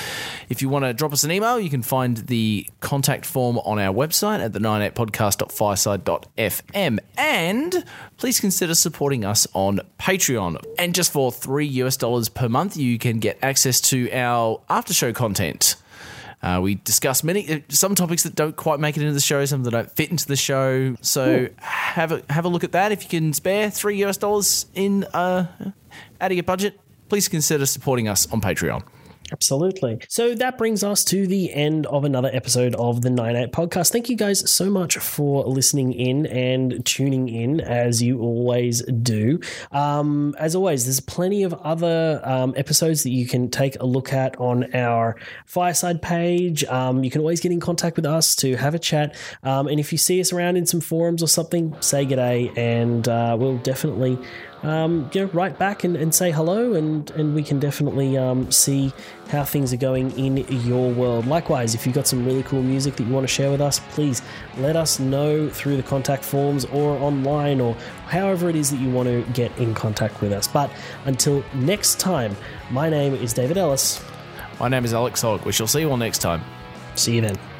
If you want to drop us an email, you can find the contact form on our website at the ninety-eight podcast dot fireside dot f m. And please consider supporting us on Patreon. And just for three US dollars per month, you can get access to our after-show content. Uh, we discuss many some topics that don't quite make it into the show, some that don't fit into the show. So Ooh. have a have a look at that. If you can spare three US dollars in uh, out of your budget, please consider supporting us on Patreon. Absolutely. So that brings us to the end of another episode of the ninety-eight Podcast. Thank you guys so much for listening in and tuning in as you always do. Um, as always, there's plenty of other um, episodes that you can take a look at on our Fireside page. Um, you can always get in contact with us to have a chat. Um, and if you see us around in some forums or something, say g'day and uh, we'll definitely Um, you know, write back and, and say hello, and, and we can definitely um, see how things are going in your world. Likewise, if you've got some really cool music that you want to share with us, please let us know through the contact forms or online or however it is that you want to get in contact with us. But until next time, my name is David Ellis. My name is Alex Hogg. We shall see you all next time. See you then.